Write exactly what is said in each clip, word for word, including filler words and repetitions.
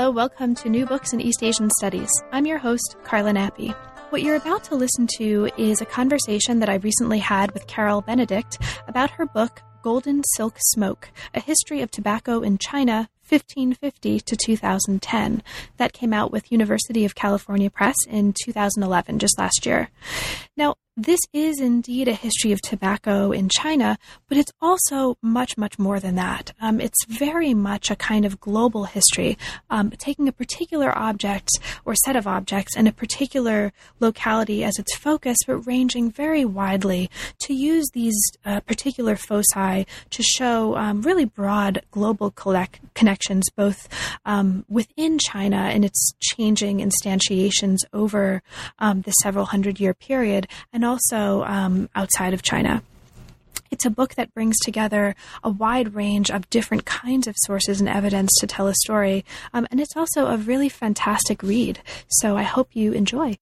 Hello, welcome to New Books in East Asian Studies. I'm your host, Carla Nappi. What you're about to listen to is a conversation that I recently had with Carol Benedict about her book, Golden Silk Smoke, A History of Tobacco in China, fifteen fifty to two thousand ten. That came out with University of California Press in two thousand eleven, just last year. Now, this is indeed a history of tobacco in China, but it's also much, much more than that. Um, it's very much a kind of global history, um, taking a particular object or set of objects in a particular locality as its focus, but ranging very widely to use these uh, particular foci to show um, really broad global collect- connections, both um, within China and its changing instantiations over um, the several hundred year period, and also um, outside of China. It's a book that brings together a wide range of different kinds of sources and evidence to tell a story, um, and it's also a really fantastic read. So I hope you enjoy.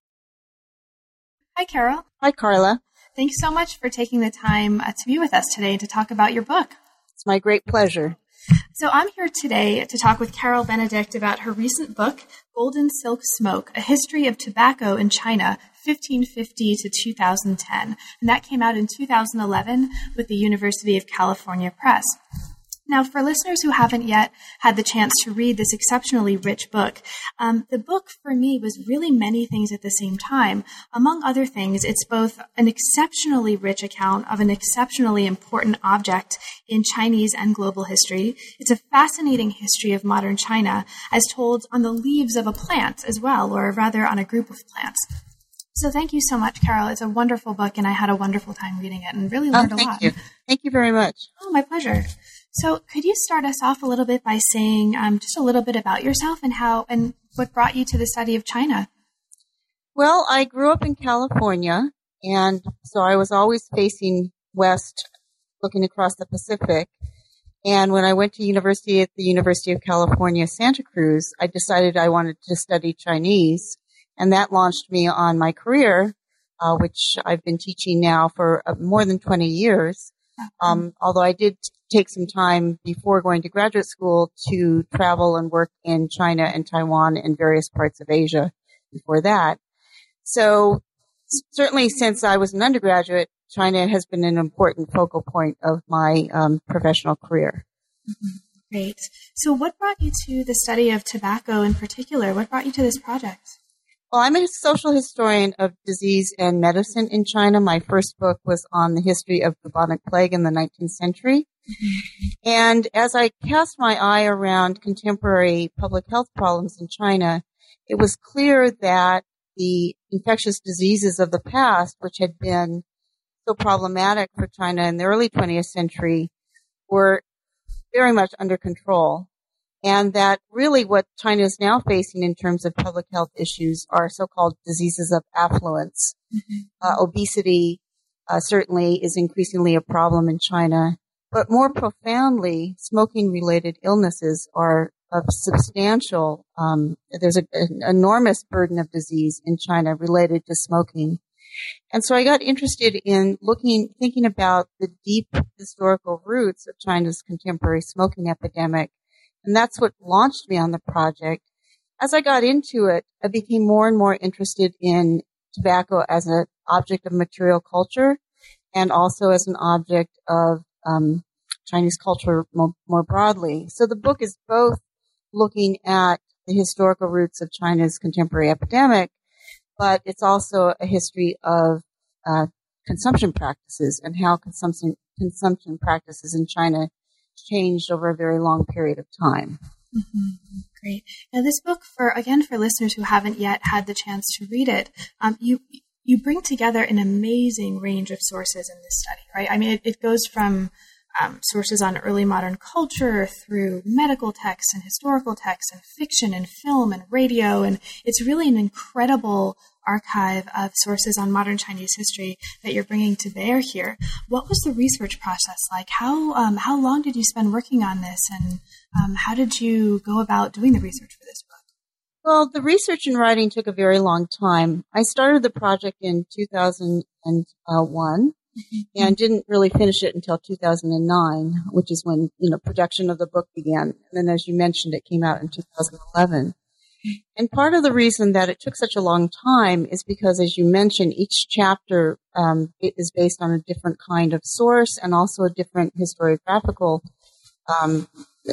Hi, Carol. Hi, Carla. Thanks so much for taking the time uh, to be with us today to talk about your book. It's my great pleasure. So I'm here today to talk with Carol Benedict about her recent book, Golden Silk Smoke, A History of Tobacco in China, fifteen fifty to two thousand ten. And that came out in two thousand eleven with the University of California Press. Now, for listeners who haven't yet had the chance to read this exceptionally rich book, um, the book for me was really many things at the same time. Among other things, it's both an exceptionally rich account of an exceptionally important object in Chinese and global history. It's a fascinating history of modern China as told on the leaves of a plant as well, or rather on a group of plants. So thank you so much, Carol. It's a wonderful book, and I had a wonderful time reading it and really learned oh, a thank lot. You. Thank you very much. Oh, my pleasure. So could you start us off a little bit by saying um, just a little bit about yourself and how and what brought you to the study of China? Well, I grew up in California, and so I was always facing west, looking across the Pacific. And when I went to university at the University of California, Santa Cruz, I decided I wanted to study Chinese, and that launched me on my career, uh, which I've been teaching now for uh, more than twenty years. Um, although I did take some time before going to graduate school to travel and work in China and Taiwan and various parts of Asia before that. So certainly since I was an undergraduate, China has been an important focal point of my um, professional career. Mm-hmm. Great. So what brought you to the study of tobacco in particular? What brought you to this project? Well, I'm a social historian of disease and medicine in China. My first book was on the history of bubonic plague in the nineteenth century. Mm-hmm. And as I cast my eye around contemporary public health problems in China, it was clear that the infectious diseases of the past, which had been so problematic for China in the early twentieth century, were very much under control. And that really what China is now facing in terms of public health issues are so-called diseases of affluence. Mm-hmm. Uh, obesity uh, certainly is increasingly a problem in China. But more profoundly, smoking-related illnesses are of substantial, um, there's a, an enormous burden of disease in China related to smoking. And so I got interested in looking, thinking about the deep historical roots of China's contemporary smoking epidemic. And that's what launched me on the project. As I got into it, I became more and more interested in tobacco as an object of material culture and also as an object of um, Chinese culture more, more broadly. So the book is both looking at the historical roots of China's contemporary epidemic, but it's also a history of uh, consumption practices and how consumption consumption practices in China changed over a very long period of time. Mm-hmm. Great. Now, this book, for again, for listeners who haven't yet had the chance to read it, um, you you bring together an amazing range of sources in this study, right? I mean, it, it goes from um, sources on early modern culture through medical texts and historical texts and fiction and film and radio, and it's really an incredible archive of sources on modern Chinese history that you're bringing to bear here. What was the research process like? How um, how long did you spend working on this, and um, how did you go about doing the research for this book? Well, the research and writing took a very long time. I started the project in two thousand one, mm-hmm. and didn't really finish it until two thousand nine, which is when, you know, production of the book began. And then, as you mentioned, it came out in two thousand eleven. And part of the reason that it took such a long time is because, as you mentioned, each chapter um, is based on a different kind of source and also a different historiographical um,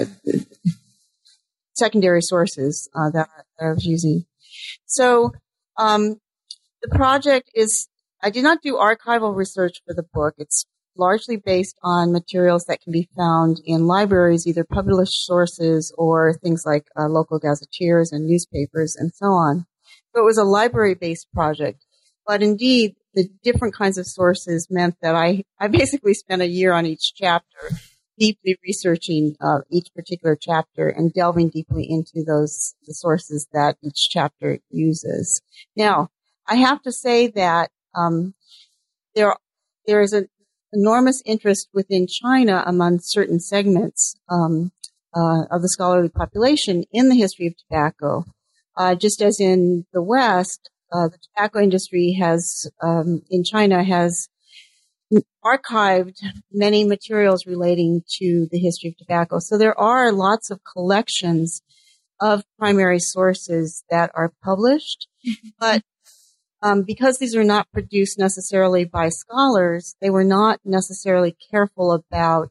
secondary sources uh, that, that I was using. So um, the project is, I did not do archival research for the book. It's largely based on materials that can be found in libraries, either published sources or things like uh, local gazetteers and newspapers and so on. So it was a library-based project. But indeed, the different kinds of sources meant that I, I basically spent a year on each chapter, deeply researching uh, each particular chapter and delving deeply into those the sources that each chapter uses. Now, I have to say that um, there there is an enormous interest within China among certain segments um, uh, of the scholarly population in the history of tobacco. Uh, just as in the West, uh, the tobacco industry has, um, in China, has archived many materials relating to the history of tobacco. So there are lots of collections of primary sources that are published, but Um, because these are not produced necessarily by scholars, they were not necessarily careful about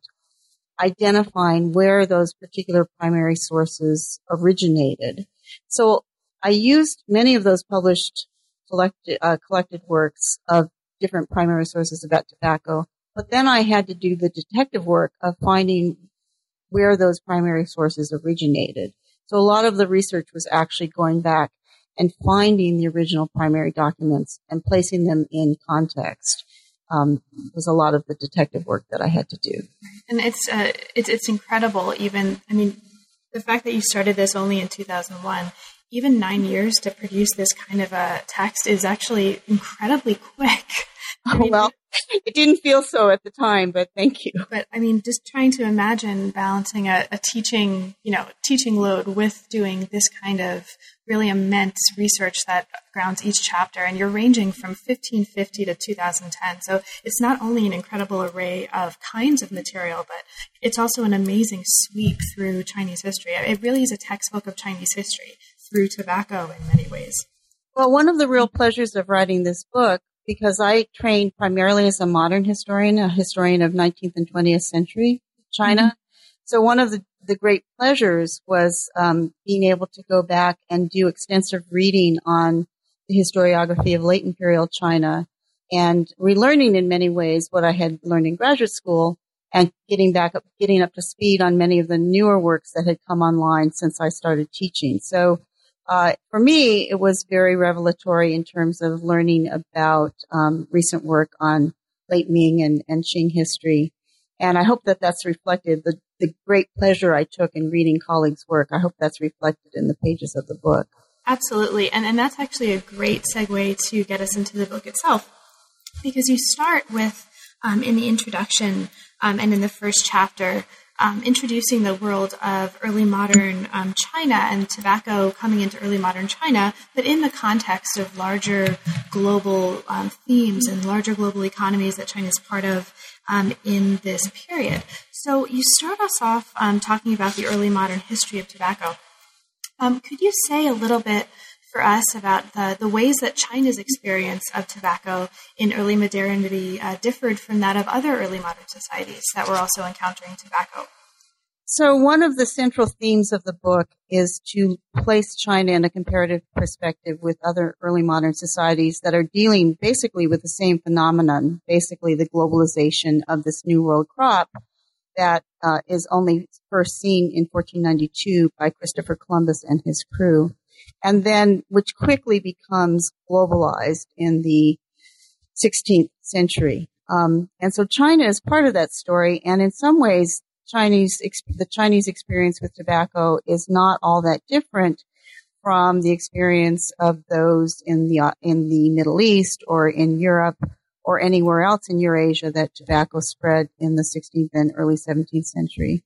identifying where those particular primary sources originated. So I used many of those published collected, uh, collected works of different primary sources about tobacco, but then I had to do the detective work of finding where those primary sources originated. So a lot of the research was actually going back and finding the original primary documents and placing them in context um, was a lot of the detective work that I had to do. And it's uh, it's it's incredible. Even I mean, the fact that you started this only in two thousand one, even nine years to produce this kind of a text is actually incredibly quick. I mean, well, it didn't feel so at the time, but thank you. But I mean, just trying to imagine balancing a, a teaching, you know, teaching load with doing this kind of really immense research that grounds each chapter, and you're ranging from fifteen fifty to two thousand ten. So it's not only an incredible array of kinds of material, but it's also an amazing sweep through Chinese history. It really is a textbook of Chinese history through tobacco in many ways. Well, one of the real pleasures of writing this book, because I trained primarily as a modern historian, a historian of nineteenth and twentieth century China. Mm-hmm. So one of the, the great pleasures was um, being able to go back and do extensive reading on the historiography of late imperial China and relearning in many ways what I had learned in graduate school and getting back up, getting up to speed on many of the newer works that had come online since I started teaching. So Uh, for me, it was very revelatory in terms of learning about um, recent work on late Ming and, and Qing history. And I hope that that's reflected, the, the great pleasure I took in reading colleagues' work. I hope that's reflected in the pages of the book. Absolutely. And, and that's actually a great segue to get us into the book itself, because you start with, um, in the introduction um, and in the first chapter, Um, introducing the world of early modern um, China and tobacco coming into early modern China, but in the context of larger global um, themes and larger global economies that China is part of um, in this period. So you start us off um, talking about the early modern history of tobacco. Um, could you say a little bit for us about the, the ways that China's experience of tobacco in early modernity uh, differed from that of other early modern societies that were also encountering tobacco? So one of the central themes of the book is to place China in a comparative perspective with other early modern societies that are dealing basically with the same phenomenon, basically the globalization of this new world crop that uh, is only first seen in fourteen ninety-two by Christopher Columbus and his crew, and then which quickly becomes globalized in the sixteenth century. Um, and so China is part of that story, and in some ways, Chinese the Chinese experience with tobacco is not all that different from the experience of those in the in the Middle East or in Europe or anywhere else in Eurasia that tobacco spread in the sixteenth and early seventeenth century.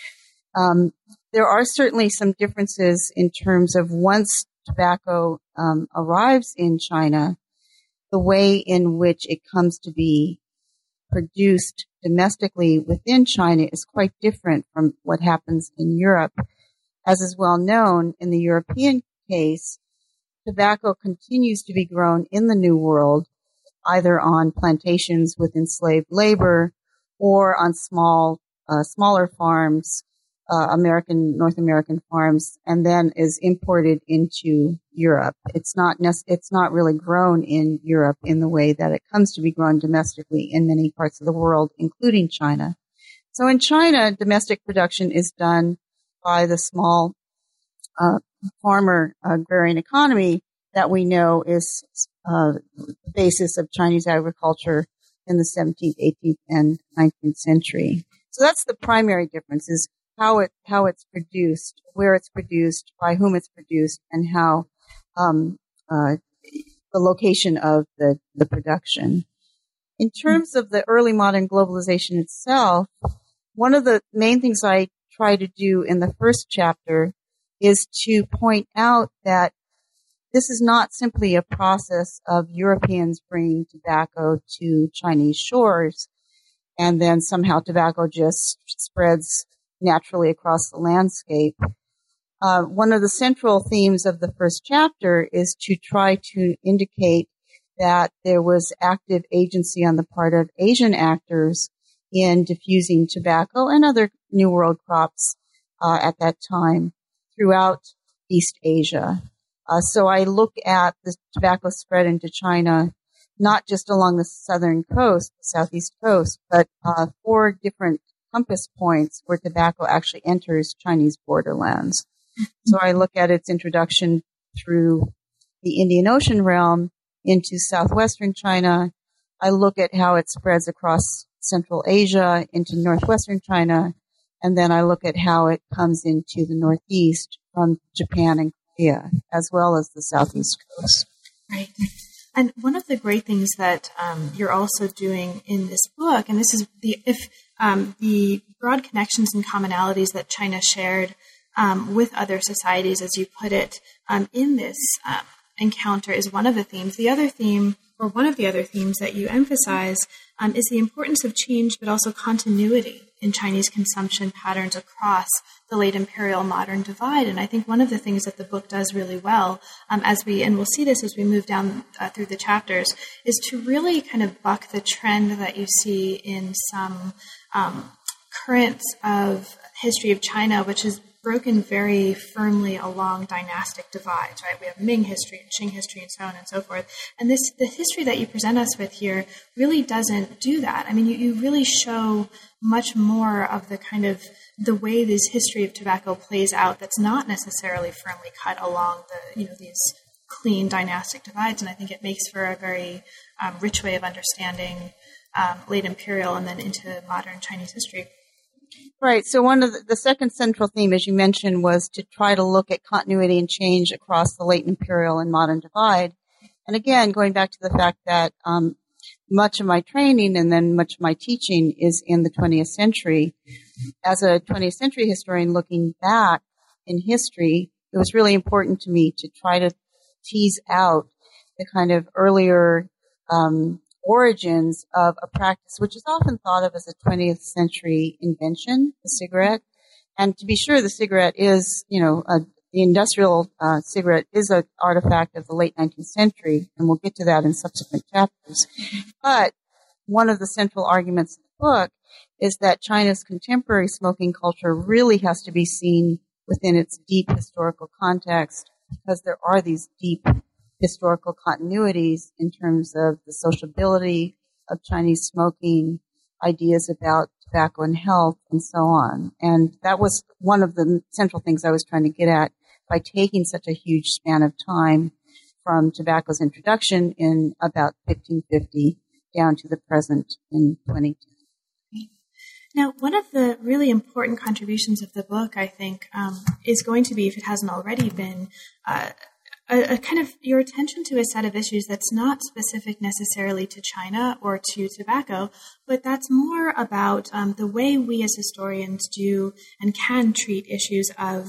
Um, there are certainly some differences in terms of once tobacco um, arrives in China, the way in which it comes to be produced domestically within China is quite different from what happens in Europe. As is well known, in the European case, tobacco continues to be grown in the New World, either on plantations with enslaved labor or on small, uh, smaller farms, uh, American, North American farms, and then is imported into Europe. It's not nec- it's not really grown in Europe in the way that it comes to be grown domestically in many parts of the world, including China. So in China, domestic production is done by the small uh, farmer agrarian economy that we know is uh, the basis of Chinese agriculture in the seventeenth, eighteenth, and nineteenth century. So that's the primary difference, is how it how it's produced, where it's produced, by whom it's produced, and how um, uh, the location of the, the production. In terms of the early modern globalization itself, one of the main things I try to do in the first chapter is to point out that this is not simply a process of Europeans bringing tobacco to Chinese shores and then somehow tobacco just spreads naturally across the landscape. Uh, one of the central themes of the first chapter is to try to indicate that there was active agency on the part of Asian actors in diffusing tobacco and other New World crops uh, at that time throughout East Asia. Uh, so I look at the tobacco spread into China, not just along the southern coast, the southeast coast, but uh, four different compass points where tobacco actually enters Chinese borderlands. So I look at its introduction through the Indian Ocean realm into southwestern China. I look at how it spreads across Central Asia into northwestern China, and then I look at how it comes into the northeast from Japan and Korea, as well as the southeast coast. Right. And one of the great things that um, you're also doing in this book, and this is the if um, the broad connections and commonalities that China shared um, with other societies, as you put it, um, in this uh, encounter is one of the themes. The other theme, or one of the other themes that you emphasize, um, is the importance of change, but also continuity in Chinese consumption patterns across the late imperial modern divide. And I think one of the things that the book does really well, um, as we, and we'll see this as we move down uh, through the chapters, is to really kind of buck the trend that you see in some um, currents of history of China, which is broken very firmly along dynastic divides, right? We have Ming history and Qing history and so on and so forth. And this, the history that you present us with here really doesn't do that. I mean, you, you really show much more of the kind of the way this history of tobacco plays out that's not necessarily firmly cut along the, you know, these clean dynastic divides. And I think it makes for a very um, rich way of understanding um, late imperial and then into modern Chinese history. Right. So one of the, the second central theme, as you mentioned, was to try to look at continuity and change across the late imperial and modern divide. And again, going back to the fact that um, much of my training and then much of my teaching is in the twentieth century. As a twentieth century historian looking back in history, it was really important to me to try to tease out the kind of earlier um origins of a practice which is often thought of as a twentieth century invention, the cigarette. And to be sure, the cigarette is, you know, a, the industrial uh, cigarette is an artifact of the late nineteenth century, and we'll get to that in subsequent chapters. But one of the central arguments of the book is that China's contemporary smoking culture really has to be seen within its deep historical context, because there are these deep historical continuities in terms of the sociability of Chinese smoking, ideas about tobacco and health, and so on. And that was one of the central things I was trying to get at by taking such a huge span of time from tobacco's introduction in about fifteen fifty down to the present in twenty ten. Now, one of the really important contributions of the book, I think, um, is going to be, if it hasn't already been, uh, A, a kind of your attention to a set of issues that's not specific necessarily to China or to tobacco, but that's more about um, the way we as historians do and can treat issues of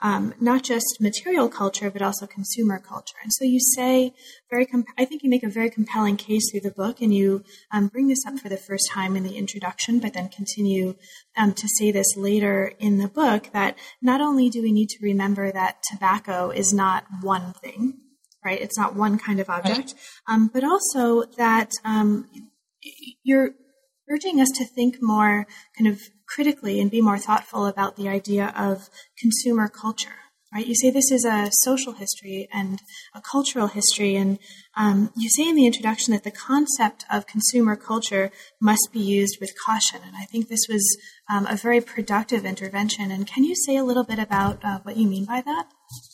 um, not just material culture, but also consumer culture. And so you say very, comp- I think you make a very compelling case through the book, and you um, bring this up for the first time in the introduction, but then continue um, to say this later in the book, that not only do we need to remember that tobacco is not one thing, right? It's not one kind of object, um, but also that um, you're urging us to think more kind of critically and be more thoughtful about the idea of consumer culture, right? You say this is a social history and a cultural history, and um, you say in the introduction that the concept of consumer culture must be used with caution, and I think this was um, a very productive intervention. And can you say a little bit about uh, what you mean by that?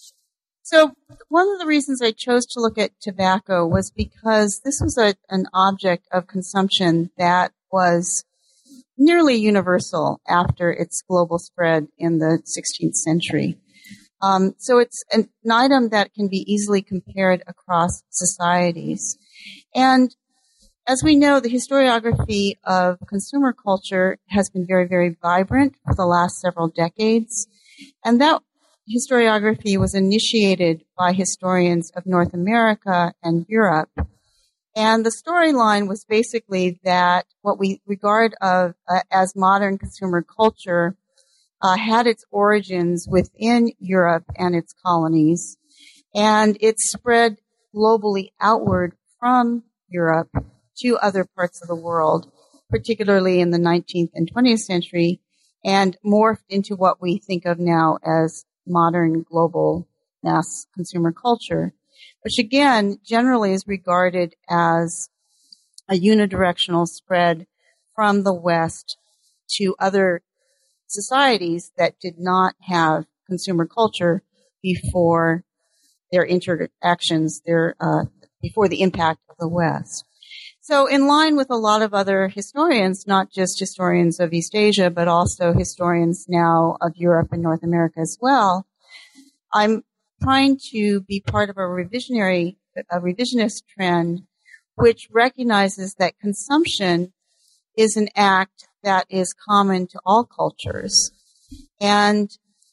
So one of the reasons I chose to look at tobacco was because this was a, an object of consumption that was nearly universal after its global spread in the sixteenth century. Um, so it's an, an item that can be easily compared across societies. And as we know, the historiography of consumer culture has been very, very vibrant for the last several decades. And that historiography was initiated by historians of North America and Europe. And the storyline was basically that what we regard of uh, as modern consumer culture uh, had its origins within Europe and its colonies, and it spread globally outward from Europe to other parts of the world, particularly in the nineteenth and twentieth century, and morphed into what we think of now as modern global mass consumer culture, which again generally is regarded as a unidirectional spread from the West to other societies that did not have consumer culture before their interactions, their uh, before the impact of the West. So in line with a lot of other historians, not just historians of East Asia, but also historians now of Europe and North America as well, I'm trying to be part of a revisionary, a revisionist trend, which recognizes that consumption is an act that is common to all cultures. And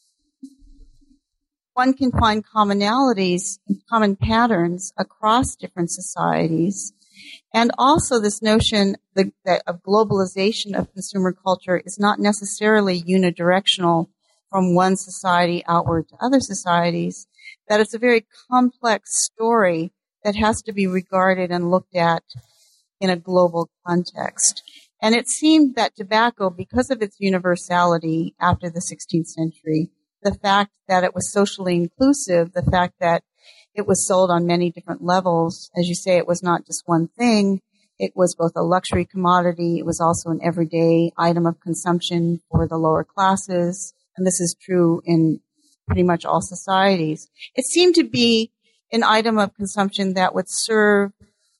one can find commonalities, common patterns across different societies. And also this notion that of globalization of consumer culture is not necessarily unidirectional from one society outward to other societies, that it's a very complex story that has to be regarded and looked at in a global context. And it seemed that tobacco, because of its universality after the sixteenth century, the fact that it was socially inclusive, the fact that it was sold on many different levels, as you say, it was not just one thing. It was both a luxury commodity. It was also an everyday item of consumption for the lower classes. And this is true in pretty much all societies. It seemed to be an item of consumption that would serve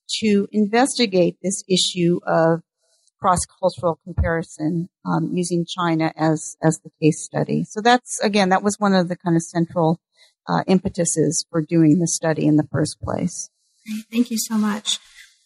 to investigate this issue of cross-cultural comparison, um, using China as, as the case study. So that's, again, that was one of the kind of central uh, impetuses for doing the study in the first place. Great. Thank you so much.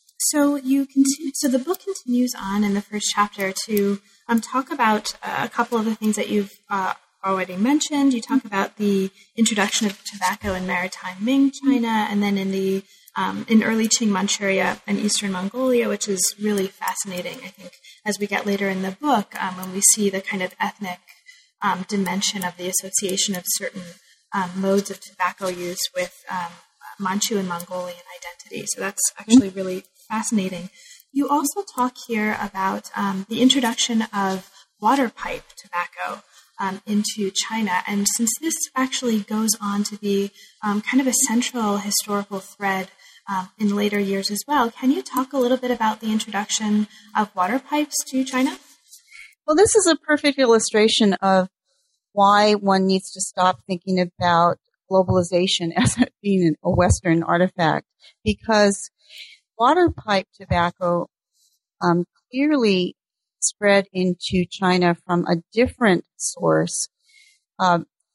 So you continue, so the book continues on in the first chapter to um, talk about uh, a couple of the things that you've uh, already mentioned. You talk about the introduction of tobacco in maritime Ming China, and then in the um, in early Qing Manchuria and Eastern Mongolia, which is really fascinating. I think as we get later in the book, um, when we see the kind of ethnic um, dimension of the association of certain um, modes of tobacco use with um, Manchu and Mongolian identity. So that's actually really fascinating. You also talk here about um, the introduction of water pipe tobacco um, into China. And since this actually goes on to be um, kind of a central historical thread um, in later years as well, can you talk a little bit about the introduction of water pipes to China? Well, this is a perfect illustration of why one needs to stop thinking about globalization as being a Western artifact, because water pipe tobacco um, clearly spread into China from a different source, uh,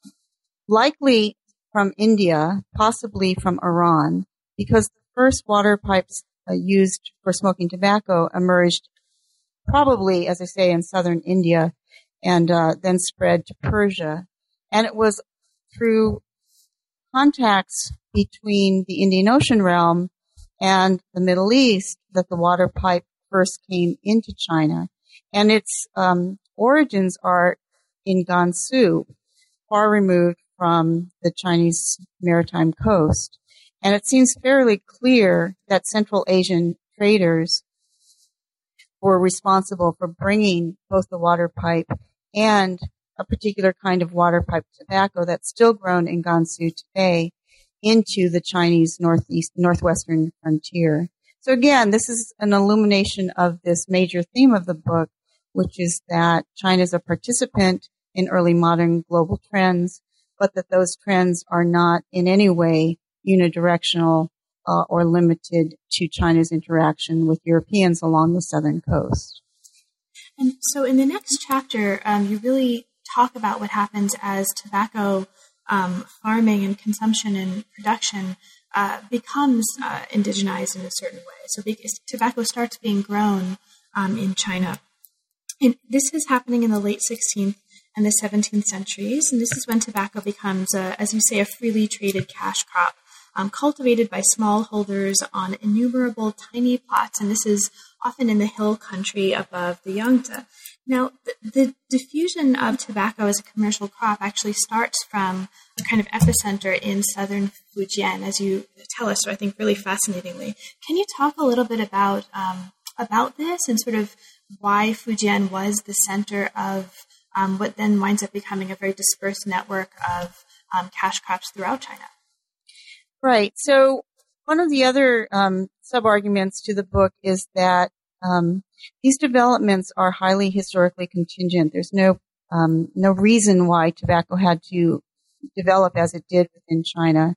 likely from India, possibly from Iran, because the first water pipes uh, used for smoking tobacco emerged probably, as I say, in southern India, and uh, then spread to Persia. And it was through contacts between the Indian Ocean realm and the Middle East that the water pipe first came into China. And its um, origins are in Gansu, far removed from the Chinese maritime coast. And it seems fairly clear that Central Asian traders were responsible for bringing both the water pipe and a particular kind of water pipe tobacco that's still grown in Gansu today into the Chinese northeast, northwestern frontier. So again, this is an illumination of this major theme of the book, which is that China is a participant in early modern global trends, but that those trends are not in any way unidirectional uh, or limited to China's interaction with Europeans along the southern coast. And so in the next chapter, um, you really talk about what happens as tobacco um, farming and consumption and production uh, becomes uh, indigenized in a certain way. So because tobacco starts being grown um, in China. And this is happening in the late sixteenth and the seventeenth centuries. And this is when tobacco becomes, a, as you say, a freely traded cash crop, um, cultivated by smallholders on innumerable tiny plots. And this is often in the hill country above the Yangtze. Now, the, the diffusion of tobacco as a commercial crop actually starts from a kind of epicenter in southern Fujian, as you tell us, so I think really fascinatingly. Can you talk a little bit about um, about this and sort of why Fujian was the center of um, what then winds up becoming a very dispersed network of um, cash crops throughout China? Right. So one of the other um, sub-arguments to the book is that um, these developments are highly historically contingent. There's no um, no reason why tobacco had to develop as it did within China.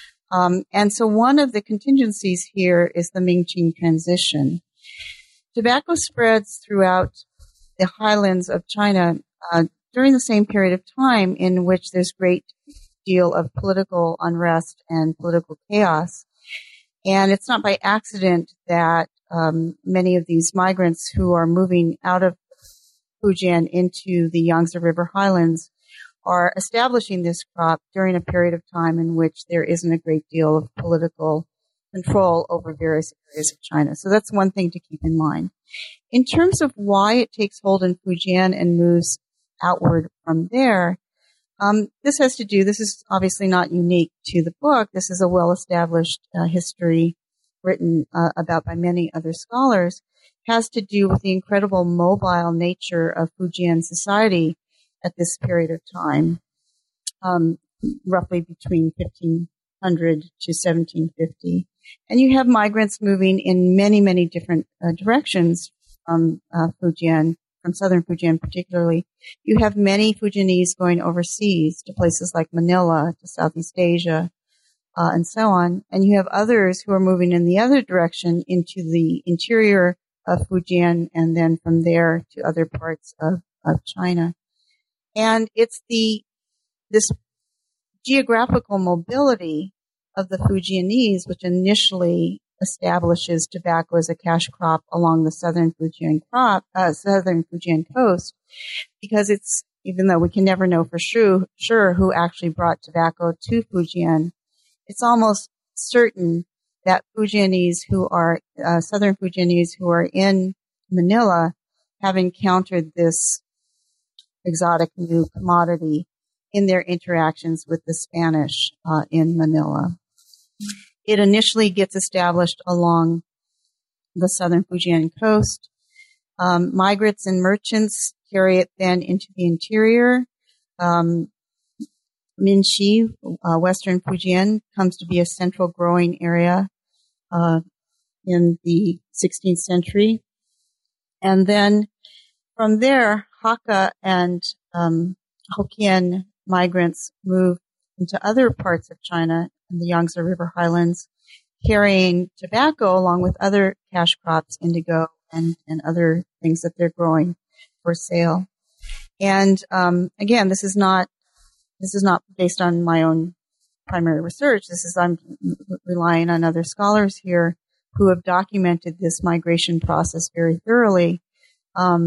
Um, and so one of the contingencies here is the Ming-Qing transition. Tobacco spreads throughout the highlands of China uh, during the same period of time in which there's great deal of political unrest and political chaos. And it's not by accident that um, many of these migrants who are moving out of Fujian into the Yangtze River highlands are establishing this crop during a period of time in which there isn't a great deal of political control over various areas of China. So that's one thing to keep in mind. In terms of why it takes hold in Fujian and moves outward from there, um, this has to do, this is obviously not unique to the book. This is a well-established uh, history written uh, about by many other scholars, has to do with the incredible mobile nature of Fujian society at this period of time, um, roughly between fifteen hundred to seventeen fifty. And you have migrants moving in many, many different uh, directions from uh, Fujian, from southern Fujian particularly. You have many Fujianese going overseas to places like Manila, to Southeast Asia, uh, and so on. And you have others who are moving in the other direction into the interior of Fujian and then from there to other parts of, of China. And it's the this geographical mobility of the Fujianese, which initially establishes tobacco as a cash crop along the southern Fujian crop, uh, southern Fujian coast, because it's, even though we can never know for sure, sure who actually brought tobacco to Fujian, it's almost certain that Fujianese who are, uh, southern Fujianese who are in Manila have encountered this exotic new commodity in their interactions with the Spanish uh, in Manila. It initially gets established along the southern Fujian coast. Um, migrants and merchants carry it then into the interior. Um, Minxi, uh, western Fujian, comes to be a central growing area uh, in the sixteenth century. And then from there, Hakka and um, Hokkien migrants move into other parts of China in the Yangtze River highlands, carrying tobacco along with other cash crops, indigo, and, and other things that they're growing for sale. And um, again, this is not this is not based on my own primary research. This is I'm relying on other scholars here who have documented this migration process very thoroughly. Um,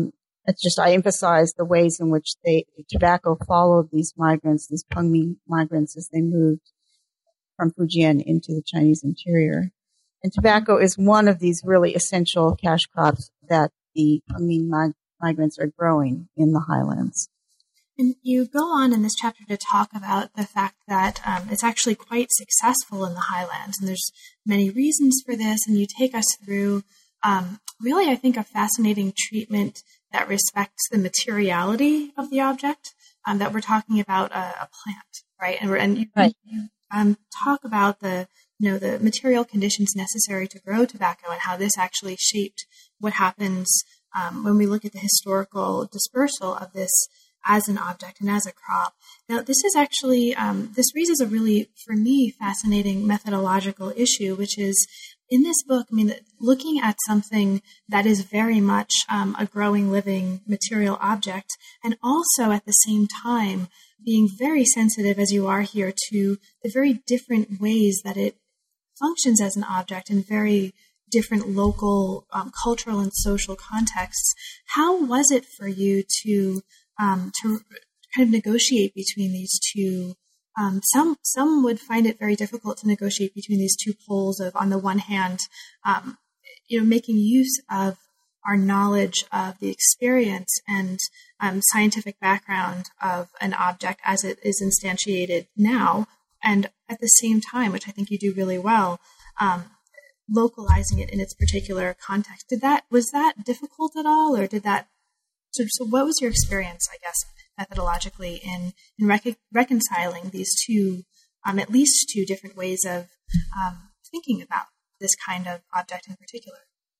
it's just, I emphasize the ways in which they, tobacco followed these migrants, these Pengmin migrants, as they moved from Fujian into the Chinese interior. And tobacco is one of these really essential cash crops that the Pengmin mig- migrants are growing in the highlands. And you go on in this chapter to talk about the fact that um, it's actually quite successful in the highlands, and there's many reasons for this, and you take us through um, really, I think, a fascinating treatment that respects the materiality of the object, um, that we're talking about a, a plant, right? And, we're, and you, right. you um, talk about the, you know, the material conditions necessary to grow tobacco and how this actually shaped what happens um, when we look at the historical dispersal of this as an object and as a crop. Now, this is actually, um, this raises a really, for me, fascinating methodological issue, which is in this book, I mean, looking at something that is very much um, a growing, living material object, and also at the same time being very sensitive, as you are here, to the very different ways that it functions as an object in very different local, um, cultural, and social contexts. How was it for you to Um, to kind of negotiate between these two? Um, some some would find it very difficult to negotiate between these two poles of, on the one hand, um, you know, making use of our knowledge of the experience and um, scientific background of an object as it is instantiated now, and at the same time, which I think you do really well, um, localizing it in its particular context. Did that was that difficult at all, or did that? So, so what was your experience, I guess, methodologically in, in rec- reconciling these two, um, at least two different ways of um, thinking about this kind of object in particular?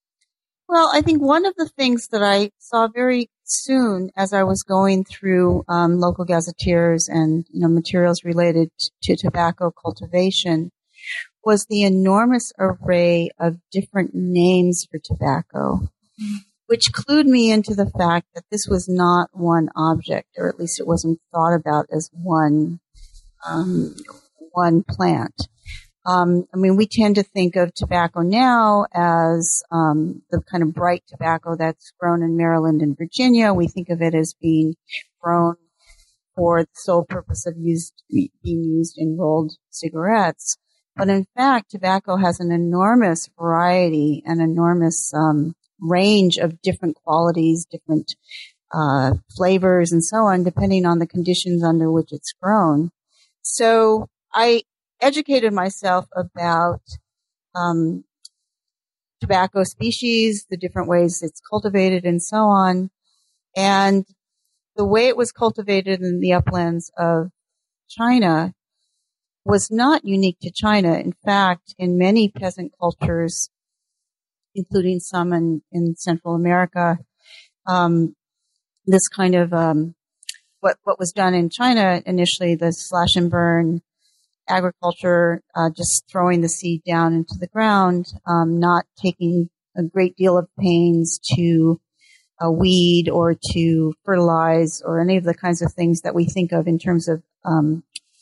Well, I think one of the things that I saw very soon as I was going through um, local gazetteers and, you know, materials related to tobacco cultivation was the enormous array of different names for tobacco. Mm-hmm. Which clued me into the fact that this was not one object, or at least it wasn't thought about as one um, one plant. Um, I mean, we tend to think of tobacco now as um, the kind of bright tobacco that's grown in Maryland and Virginia. We think of it as being grown for the sole purpose of used, being used in rolled cigarettes. But in fact, tobacco has an enormous variety and enormous um range of different qualities, different uh, flavors, and so on, depending on the conditions under which it's grown. So I educated myself about um, tobacco species, the different ways it's cultivated, and so on. And the way it was cultivated in the uplands of China was not unique to China. In fact, in many peasant cultures, including some in, in Central America, um, this kind of um, what what was done in China initially, the slash and burn agriculture, uh, just throwing the seed down into the ground, um, not taking a great deal of pains to uh, weed or to fertilize or any of the kinds of things that we think of in terms of um,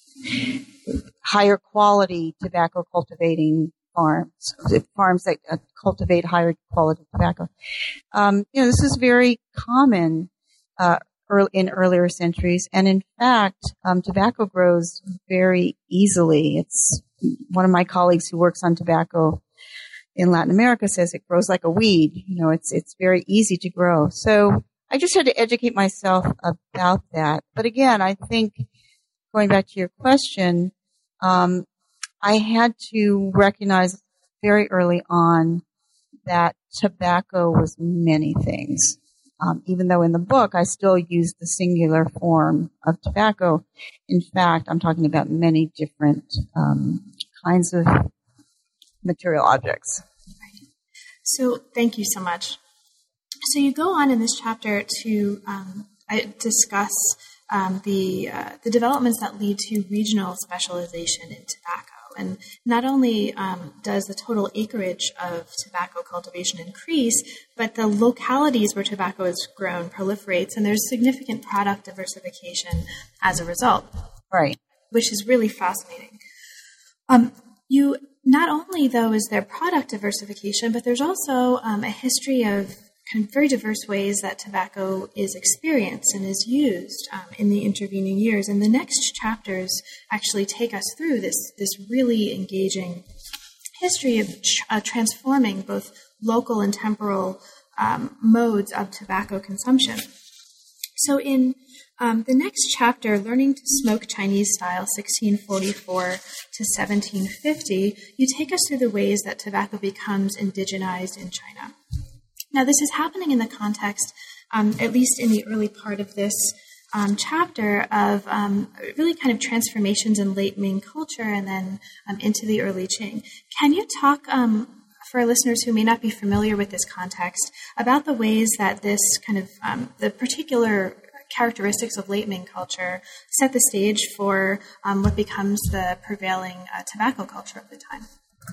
higher quality tobacco cultivating farms, farms that uh, cultivate higher quality tobacco. Um, you know, this is very common uh, early, in earlier centuries, and in fact, um, tobacco grows very easily. It's one of my colleagues who works on tobacco in Latin America says it grows like a weed. You know, it's it's very easy to grow. So I just had to educate myself about that. But again, I think going back to your question, um, I had to recognize very early on that tobacco was many things. Um, even though in the book I still use the singular form of tobacco, in fact, I'm talking about many different um, kinds of material objects. So thank you so much. So you go on in this chapter to um, discuss um, the uh, the developments that lead to regional specialization in tobacco. And not only um, does the total acreage of tobacco cultivation increase, but the localities where tobacco is grown proliferates, and there's significant product diversification as a result. Right. Which is really fascinating. Um, you not only, though, is there product diversification, but there's also um, a history of kind of very diverse ways that tobacco is experienced and is used um, in the intervening years. And the next chapters actually take us through this, this really engaging history of uh, transforming both local and temporal um, modes of tobacco consumption. So in um, the next chapter, Learning to Smoke Chinese Style, sixteen forty-four to seventeen fifty, you take us through the ways that tobacco becomes indigenized in China. Now, this is happening in the context, um, at least in the early part of this um, chapter, of um, really kind of transformations in late Ming culture and then um, into the early Qing. Can you talk, um, for our listeners who may not be familiar with this context, about the ways that this kind of, um, the particular characteristics of late Ming culture set the stage for um, what becomes the prevailing uh, tobacco culture of the time?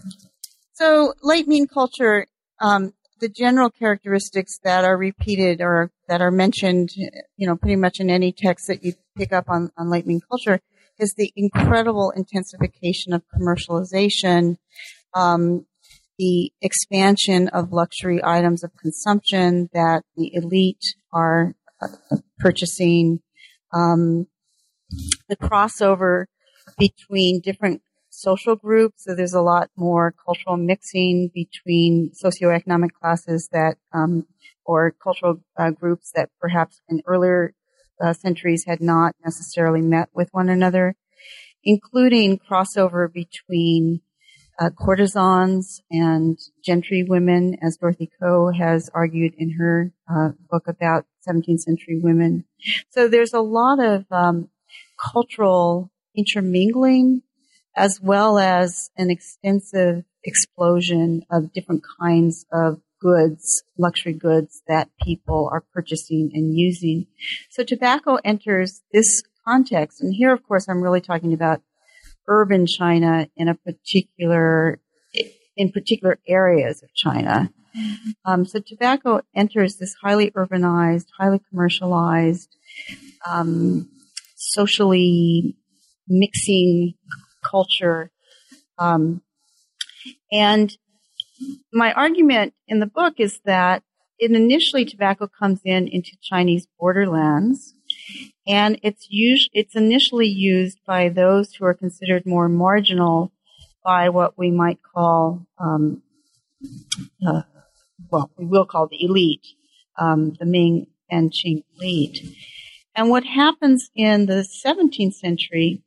So, late Ming culture, um, the general characteristics that are repeated or that are mentioned, you know, pretty much in any text that you pick up on, on late Ming culture is the incredible intensification of commercialization, um, the expansion of luxury items of consumption that the elite are uh, purchasing, um, the crossover between different social groups. So there's a lot more cultural mixing between socioeconomic classes that, um, or cultural uh, groups that perhaps in earlier uh, centuries had not necessarily met with one another, including crossover between uh, courtesans and gentry women, as Dorothy Coe has argued in her uh, book about seventeenth century women. So there's a lot of um, cultural intermingling, as well as an extensive explosion of different kinds of goods, luxury goods that people are purchasing and using. So tobacco enters this context, and here, of course, I'm really talking about urban China in a particular, in particular areas of China. Um, so tobacco enters this highly urbanized, highly commercialized, um, socially mixing culture. Um, and my argument in the book is that it initially tobacco comes in into Chinese borderlands, and it's us- it's initially used by those who are considered more marginal by what we might call, um, uh, well, we will call the elite, um, the Ming and Qing elite. And what happens in the seventeenth century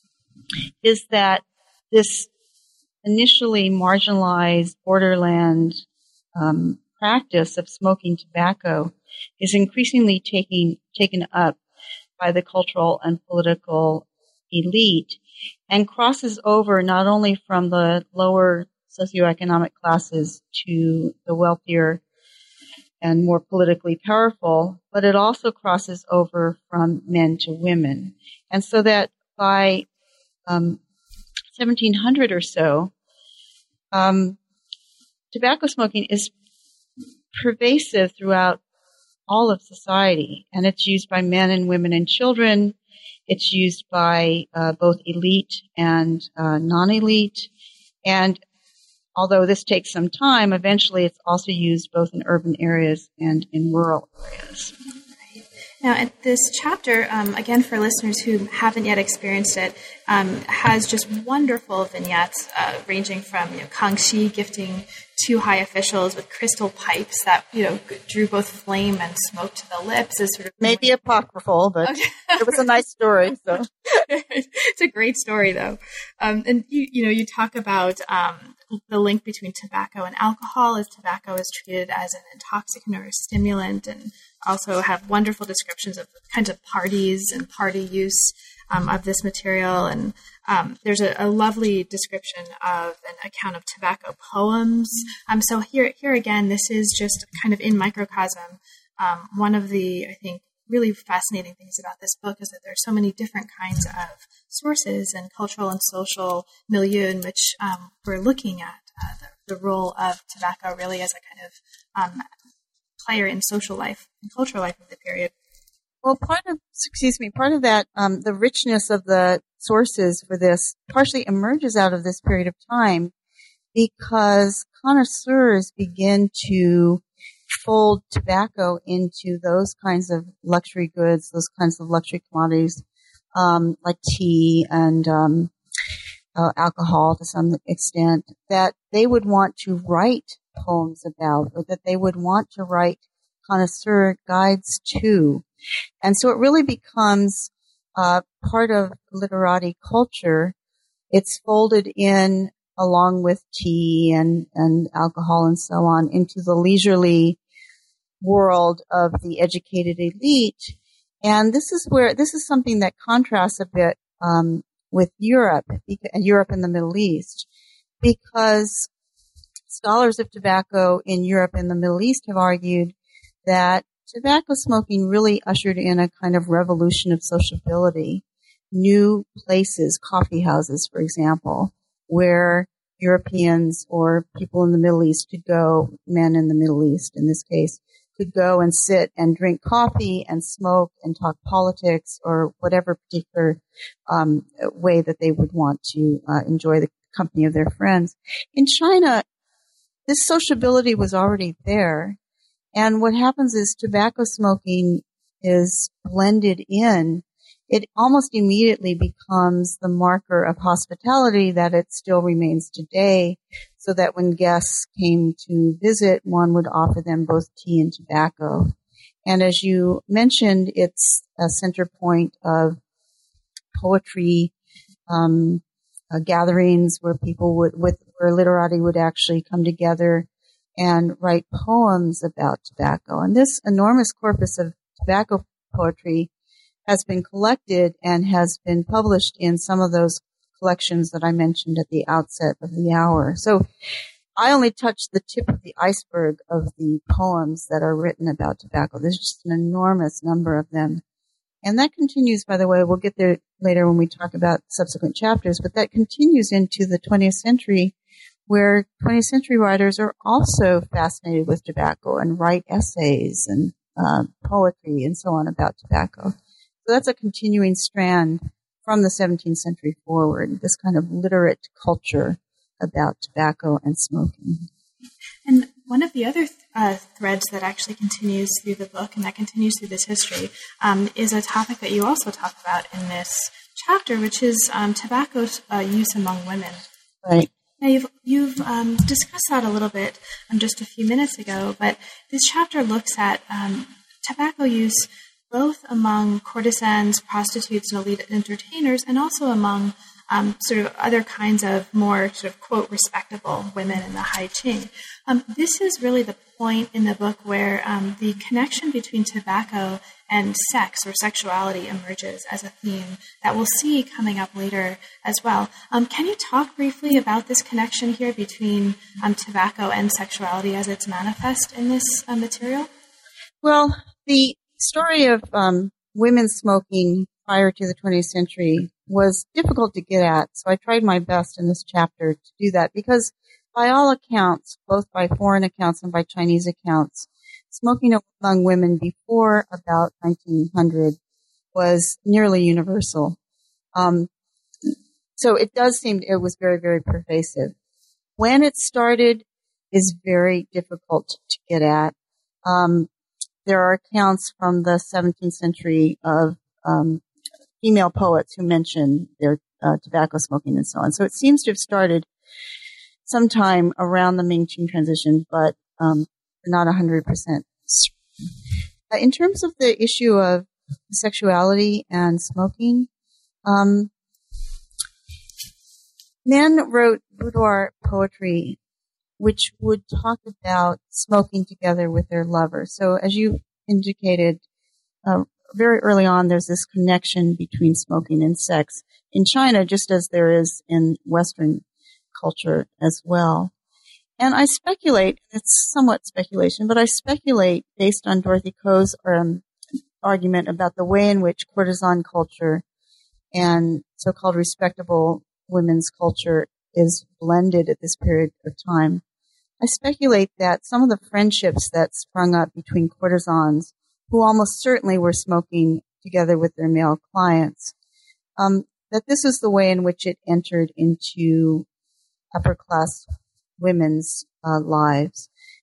is that this initially marginalized borderland um, practice of smoking tobacco is increasingly taking taken up by the cultural and political elite and crosses over not only from the lower socioeconomic classes to the wealthier and more politically powerful, but it also crosses over from men to women. And so that by um, seventeen hundred or so, um, tobacco smoking is pervasive throughout all of society, and it's used by men and women and children. It's used by uh, both elite and uh, non-elite, and although this takes some time, eventually it's also used both in urban areas and in rural areas. Now, at this chapter, um, again, for listeners who haven't yet experienced it, um, has just wonderful vignettes uh, ranging from, you know, Kangxi gifting two high officials with crystal pipes that, you know, drew both flame and smoke to the lips. As sort of maybe apocryphal, but okay. It was a nice story. So it's a great story, though. Um, and you, you know, you talk about um, the link between tobacco and alcohol, as tobacco is treated as an intoxicant or a stimulant, and also have wonderful descriptions of kinds of parties and party use um, of this material. And um, there's a, a lovely description of an account of tobacco poems. Um, so here, here again, this is just kind of in microcosm. Um, one of the, I think, really fascinating things about this book is that there are so many different kinds of sources and cultural and social milieu in which um, we're looking at uh, the, the role of tobacco really as a kind of um, player in social life and cultural life of the period. Well, part of, excuse me, part of that, um, the richness of the sources for this partially emerges out of this period of time because connoisseurs begin to fold tobacco into those kinds of luxury goods, those kinds of luxury commodities, um, like tea and um, uh, alcohol to some extent, that they would want to write poems about, or that they would want to write connoisseur guides to. And so it really becomes uh, part of literati culture. It's folded in along with tea and, and alcohol and so on into the leisurely world of the educated elite. And this is where, this is something that contrasts a bit um, with Europe, Europe and the Middle East, because scholars of tobacco in Europe and the Middle East have argued that tobacco smoking really ushered in a kind of revolution of sociability. New places, coffee houses, for example, where Europeans or people in the Middle East could go, men in the Middle East in this case, could go and sit and drink coffee and smoke and talk politics or whatever particular um, way that they would want to uh, enjoy the company of their friends. In China, this sociability was already there. And what happens is tobacco smoking is blended in. It almost immediately becomes the marker of hospitality that it still remains today, so that when guests came to visit, one would offer them both tea and tobacco. And as you mentioned, it's a center point of poetry, um, uh, gatherings where people would, with, where literati would actually come together and write poems about tobacco. And this enormous corpus of tobacco poetry has been collected and has been published in some of those collections that I mentioned at the outset of the hour. So I only touched the tip of the iceberg of the poems that are written about tobacco. There's just an enormous number of them. And that continues, by the way, we'll get there later when we talk about subsequent chapters, but that continues into the twentieth century, where twentieth century writers are also fascinated with tobacco and write essays and uh, poetry and so on about tobacco. So that's a continuing strand from the seventeenth century forward, this kind of literate culture about tobacco and smoking. And one of the other th- uh, threads that actually continues through the book and that continues through this history um, is a topic that you also talk about in this chapter, which is um, tobacco uh, use among women. Right. Now, you've, you've um, discussed that a little bit um, just a few minutes ago, but this chapter looks at um, tobacco use both among courtesans, prostitutes, and elite entertainers, and also among um, sort of other kinds of more sort of, quote, respectable women in the high Qing. Um, this is really the point in the book where um, the connection between tobacco and sex or sexuality emerges as a theme that we'll see coming up later as well. Um, can you talk briefly about this connection here between um, tobacco and sexuality as it's manifest in this uh, material? Well, the story of um, women smoking prior to the twentieth century was difficult to get at, so I tried my best in this chapter to do that, because by all accounts, both by foreign accounts and by Chinese accounts, smoking among women before about nineteen hundred was nearly universal. Um, so it does seem it was very, very pervasive. When it started is very difficult to get at. Um, there are accounts from the seventeenth century of um, female poets who mention their uh, tobacco smoking and so on. So it seems to have started sometime around the Ming-Qing transition, but um, not one hundred percent. In terms of the issue of sexuality and smoking, um, men wrote boudoir poetry which would talk about smoking together with their lover. So as you indicated, uh, very early on, there's this connection between smoking and sex in China, just as there is in Western culture as well. And I speculate, it's somewhat speculation, but I speculate based on Dorothy Koh's um, argument about the way in which courtesan culture and so-called respectable women's culture is blended at this period of time. I speculate that some of the friendships that sprung up between courtesans, who almost certainly were smoking together with their male clients, um, that this is the way in which it entered into upper-class women's uh, lives.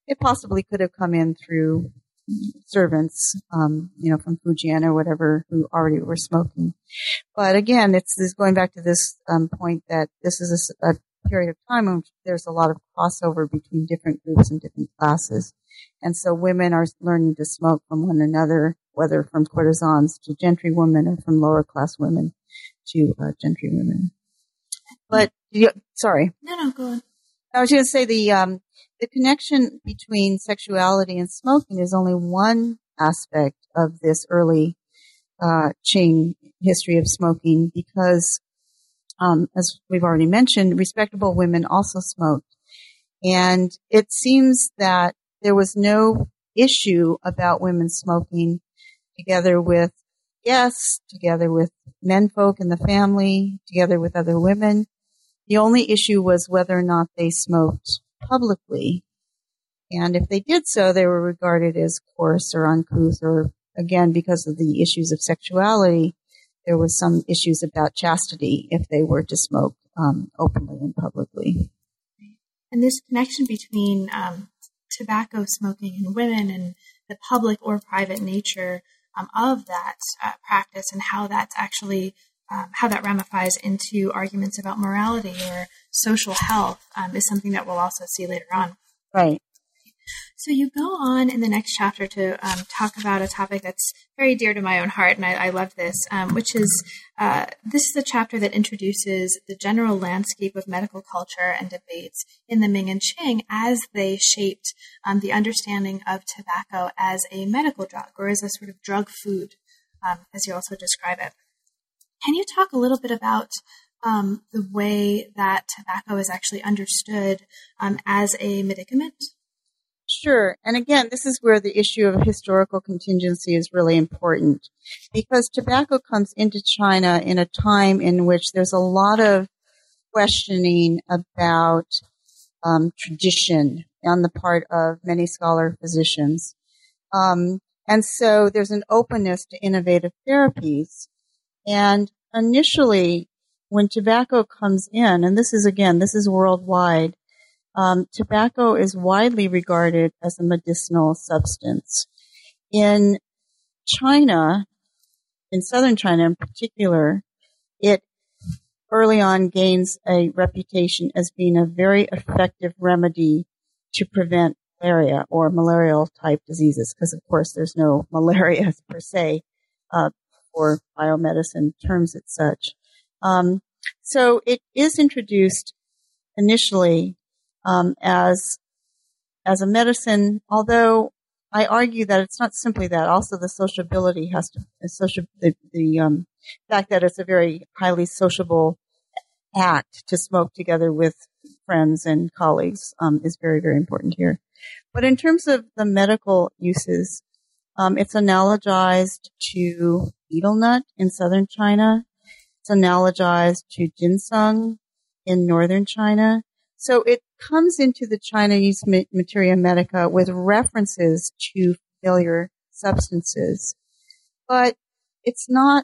it possibly could have come in through servants, um, you know, from Fujian or whatever, who already were smoking. But again, it's this going back to this um, point that this is a, a period of time when there's a lot of crossover between different groups and different classes. And so women are learning to smoke from one another, whether from courtesans to gentry women or from lower class women to uh, gentry women. But, you, sorry. No, no, go on. I was going to say the um, the connection between sexuality and smoking is only one aspect of this early uh, Qing history of smoking, because, um, as we've already mentioned, respectable women also smoked. And it seems that there was no issue about women smoking together with guests, together with menfolk in the family, together with other women. The only issue was whether or not they smoked publicly. And if they did so, they were regarded as coarse or uncouth, or, again, because of the issues of sexuality, there was some issues about chastity if they were to smoke um, openly and publicly. And this connection between um, tobacco smoking and women and the public or private nature um, of that uh, practice, and how that's actually Um, how that ramifies into arguments about morality or social health um, is something that we'll also see later on. Right. So you go on in the next chapter to um, talk about a topic that's very dear to my own heart, and I, I love this, um, which is uh, this is the chapter that introduces the general landscape of medical culture and debates in the Ming and Qing as they shaped um, the understanding of tobacco as a medical drug, or as a sort of drug food, um, as you also describe it. Can you talk a little bit about um, the way that tobacco is actually understood um, as a medicament? Sure. And again, this is where the issue of historical contingency is really important, because tobacco comes into China in a time in which there's a lot of questioning about um, tradition on the part of many scholar physicians. Um, and so there's an openness to innovative therapies. And initially, when tobacco comes in, and this is, again, this is worldwide, um, tobacco is widely regarded as a medicinal substance. In China, in southern China in particular, it early on gains a reputation as being a very effective remedy to prevent malaria or malarial-type diseases, because, of course, there's no malaria per se, uh, or biomedicine terms as such. Um, so it is introduced initially um, as as a medicine, although I argue that it's not simply that. Also, the sociability has to, the, social, the, the um, fact that it's a very highly sociable act to smoke together with friends and colleagues um, is very, very important here. But in terms of the medical uses, Um, it's analogized to betel nut in southern China. It's analogized to ginseng in northern China. So it comes into the Chinese materia medica with references to familiar substances. But it's not,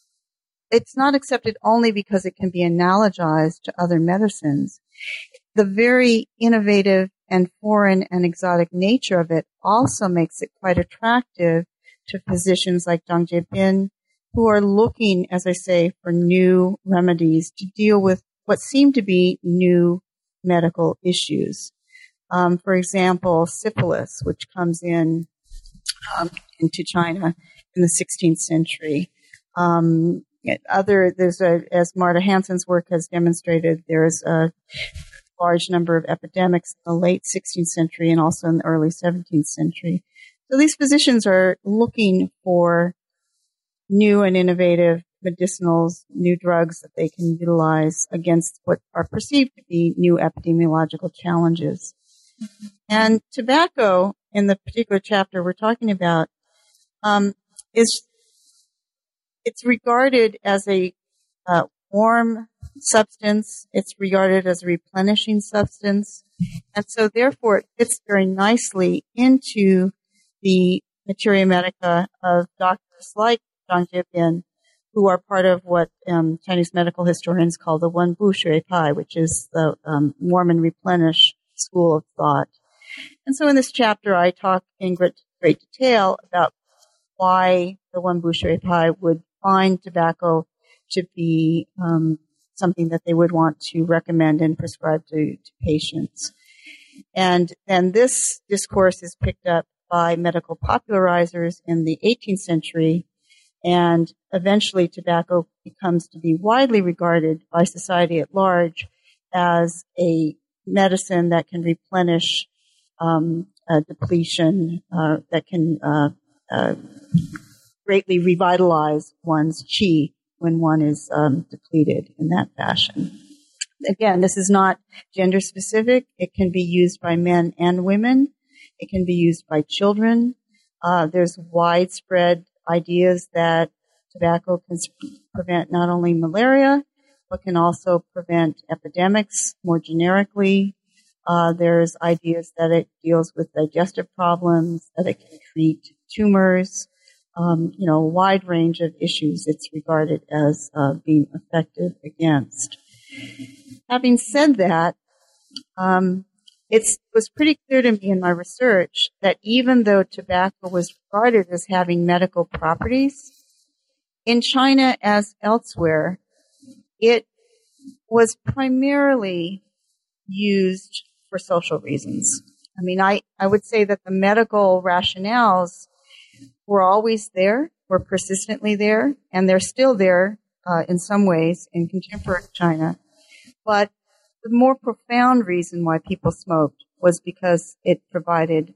it's not accepted only because it can be analogized to other medicines. The very innovative and foreign and exotic nature of it also makes it quite attractive to physicians like Zhang Jiebin, who are looking, as I say, for new remedies to deal with what seem to be new medical issues. Um, for example, syphilis, which comes in um, into China in the sixteenth century. Um, other, there's a, as Marta Hanson's work has demonstrated, there's a large number of epidemics in the late sixteenth century and also in the early seventeenth century. So these physicians are looking for new and innovative medicinals, new drugs that they can utilize against what are perceived to be new epidemiological challenges. Mm-hmm. And tobacco, in the particular chapter we're talking about, um, is it's regarded as a uh, warm substance. It's regarded as a replenishing substance. And so therefore it fits very nicely into the materia medica of doctors like Zhang Jiebin, who are part of what um, Chinese medical historians call the Wen Bu Shui Pai, which is the um, warm and replenish school of thought. And so in this chapter, I talk in great, great detail about why the Wenbu Shui Pai would find tobacco to be um, something that they would want to recommend and prescribe to, to patients. And then this discourse is picked up by medical popularizers in the eighteenth century, and eventually tobacco becomes to be widely regarded by society at large as a medicine that can replenish um, a depletion, uh, that can uh, uh, greatly revitalize one's qi when one is um, depleted in that fashion. Again, this is not gender specific. It can be used by men and women. It can be used by children. Uh, there's widespread ideas that tobacco can prevent not only malaria, but can also prevent epidemics more generically. Uh, there's ideas that it deals with digestive problems, that it can treat tumors, um, you know, a wide range of issues it's regarded as uh, being effective against. Having said that, um, it was pretty clear to me in my research that even though tobacco was regarded as having medical properties, in China as elsewhere, it was primarily used for social reasons. I mean, I, I would say that the medical rationales were always there, were persistently there, and they're still there uh, in some ways in contemporary China. But the more profound reason why people smoked was because it provided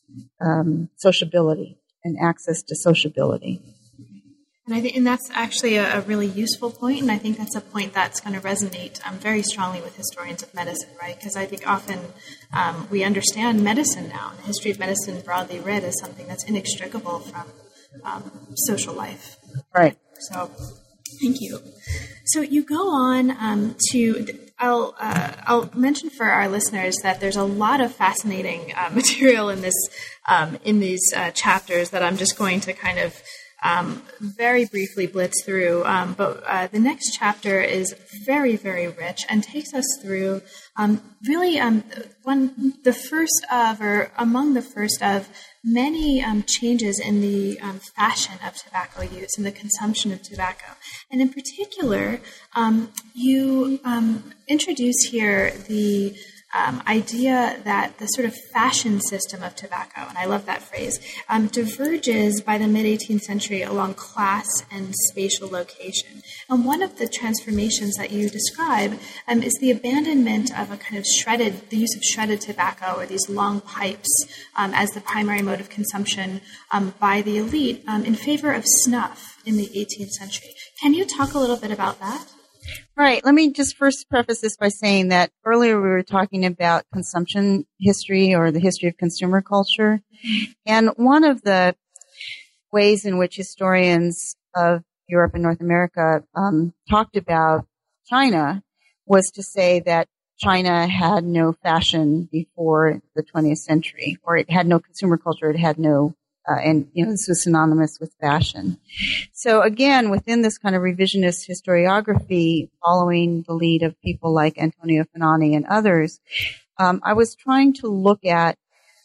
um, sociability and access to sociability. And I think, and that's actually a, a really useful point, and I think that's a point that's going to resonate um, very strongly with historians of medicine, right? Because I think often um, we understand medicine now, and the history of medicine broadly read as something that's inextricable from um, social life. Right. So, thank you. So you go on um, to. I'll uh, I'll mention for our listeners that there's a lot of fascinating uh, material in this um, in these uh, chapters that I'm just going to kind of. Um, very briefly blitz through, um, but uh, the next chapter is very, very rich and takes us through um, really um, one, the first of, or among the first of many um, changes in the um, fashion of tobacco use and the consumption of tobacco. And in particular, um, you um, introduce here the Um, idea that the sort of fashion system of tobacco, and I love that phrase, um, diverges by the mid-eighteenth century along class and spatial location. And one of the transformations that you describe um, is the abandonment of a kind of shredded, the use of shredded tobacco or these long pipes um, as the primary mode of consumption um, by the elite um, in favor of snuff in the eighteenth century. Can you talk a little bit about that? Right. Let me just first preface this by saying that earlier we were talking about consumption history or the history of consumer culture. And one of the ways in which historians of Europe and North America um, talked about China was to say that China had no fashion before the twentieth century, or it had no consumer culture, it had no Uh, and, you know, this was synonymous with fashion. So again, within this kind of revisionist historiography, following the lead of people like Antonio Fanani and others, um, I was trying to look at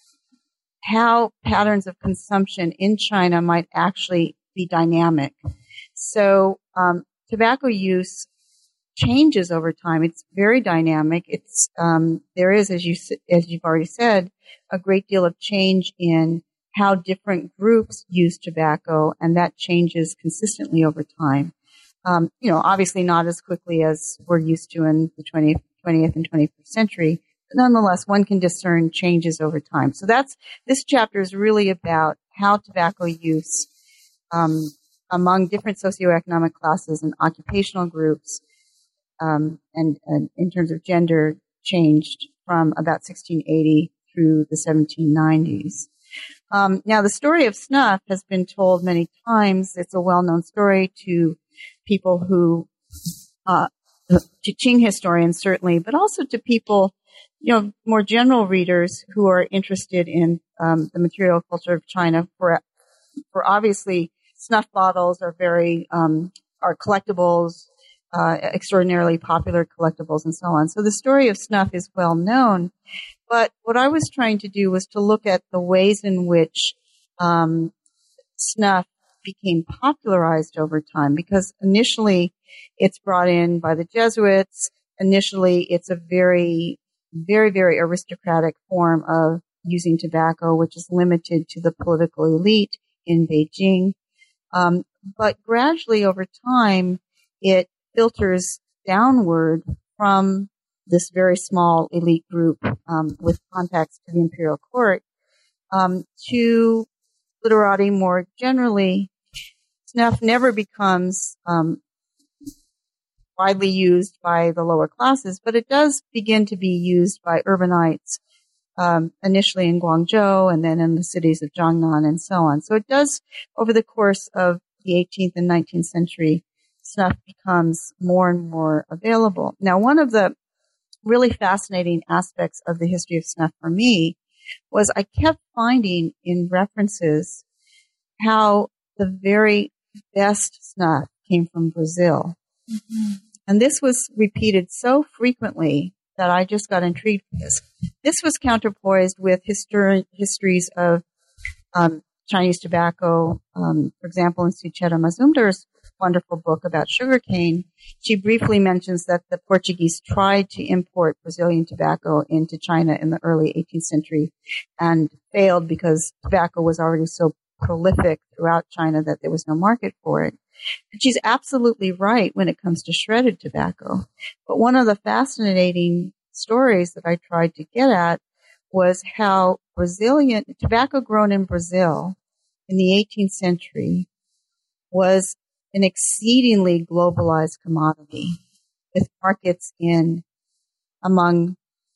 how patterns of consumption in China might actually be dynamic. So um, tobacco use changes over time. It's very dynamic. It's um, there is, as you as you've already said, a great deal of change in how different groups use tobacco, and that changes consistently over time. Um, you know, obviously not as quickly as we're used to in the twentieth, twentieth and twenty-first century, but nonetheless, one can discern changes over time. So that's, this chapter is really about how tobacco use um, among different socioeconomic classes and occupational groups um, and, and in terms of gender changed from about sixteen eighty through the seventeen nineties. Um, now, the story of snuff has been told many times. It's a well-known story to people who, uh, to Qing historians certainly, but also to people, you know, more general readers who are interested in um, the material culture of China. For, for obviously, snuff bottles are very um, are collectibles, uh, extraordinarily popular collectibles, and so on. So the story of snuff is well known. But what I was trying to do was to look at the ways in which um, snuff became popularized over time, because initially it's brought in by the Jesuits. Initially, it's a very, very, very aristocratic form of using tobacco, which is limited to the political elite in Beijing. Um, but gradually over time, it filters downward from this very small elite group um, with contacts to the imperial court um, to literati more generally. Snuff never becomes um, widely used by the lower classes, but it does begin to be used by urbanites, um, initially in Guangzhou and then in the cities of Jiangnan and so on. So it does, over the course of the eighteenth and nineteenth century, snuff becomes more and more available. Now, one of the really fascinating aspects of the history of snuff for me was I kept finding in references how the very best snuff came from Brazil. Mm-hmm. And this was repeated so frequently that I just got intrigued with this. This was counterpoised with histori- histories of um, Chinese tobacco. Um, for example, in Sucheta Mazumdar's wonderful book about sugarcane, she briefly mentions that the Portuguese tried to import Brazilian tobacco into China in the early eighteenth century and failed because tobacco was already so prolific throughout China that there was no market for it. And she's absolutely right when it comes to shredded tobacco. But one of the fascinating stories that I tried to get at was how Brazilian tobacco grown in Brazil in the eighteenth century was an exceedingly globalized commodity with markets in among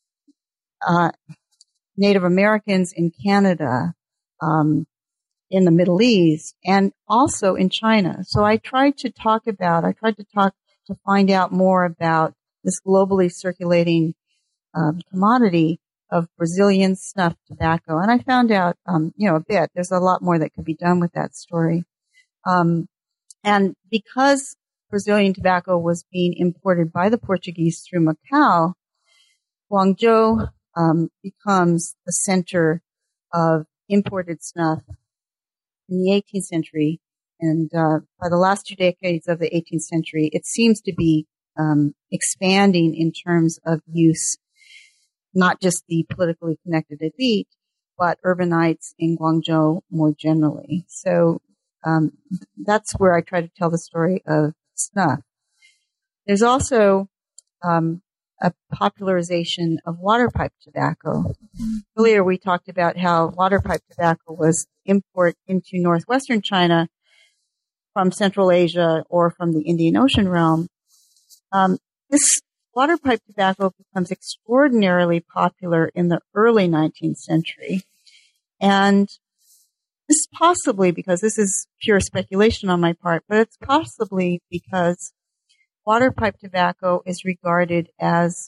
uh, Native Americans in Canada, um, in the Middle East, and also in China. So I tried to talk about, I tried to talk to find out more about this globally circulating um, commodity of Brazilian snuff tobacco. And I found out, um, you know, a bit. There's a lot more that could be done with that story. Um, and because Brazilian tobacco was being imported by the Portuguese through Macau, Guangzhou um, becomes the center of imported snuff in the eighteenth century, and uh, by the last two decades of the eighteenth century, it seems to be um, expanding in terms of use, not just the politically connected elite, but urbanites in Guangzhou more generally. So um, that's where I try to tell the story of snuff. There's also um, a popularization of water pipe tobacco. Earlier we talked about how water pipe tobacco was import into northwestern China from Central Asia or from the Indian Ocean realm. Um, this water pipe tobacco becomes extraordinarily popular in the early nineteenth century. And this is possibly because, this is pure speculation on my part, but it's possibly because water pipe tobacco is regarded as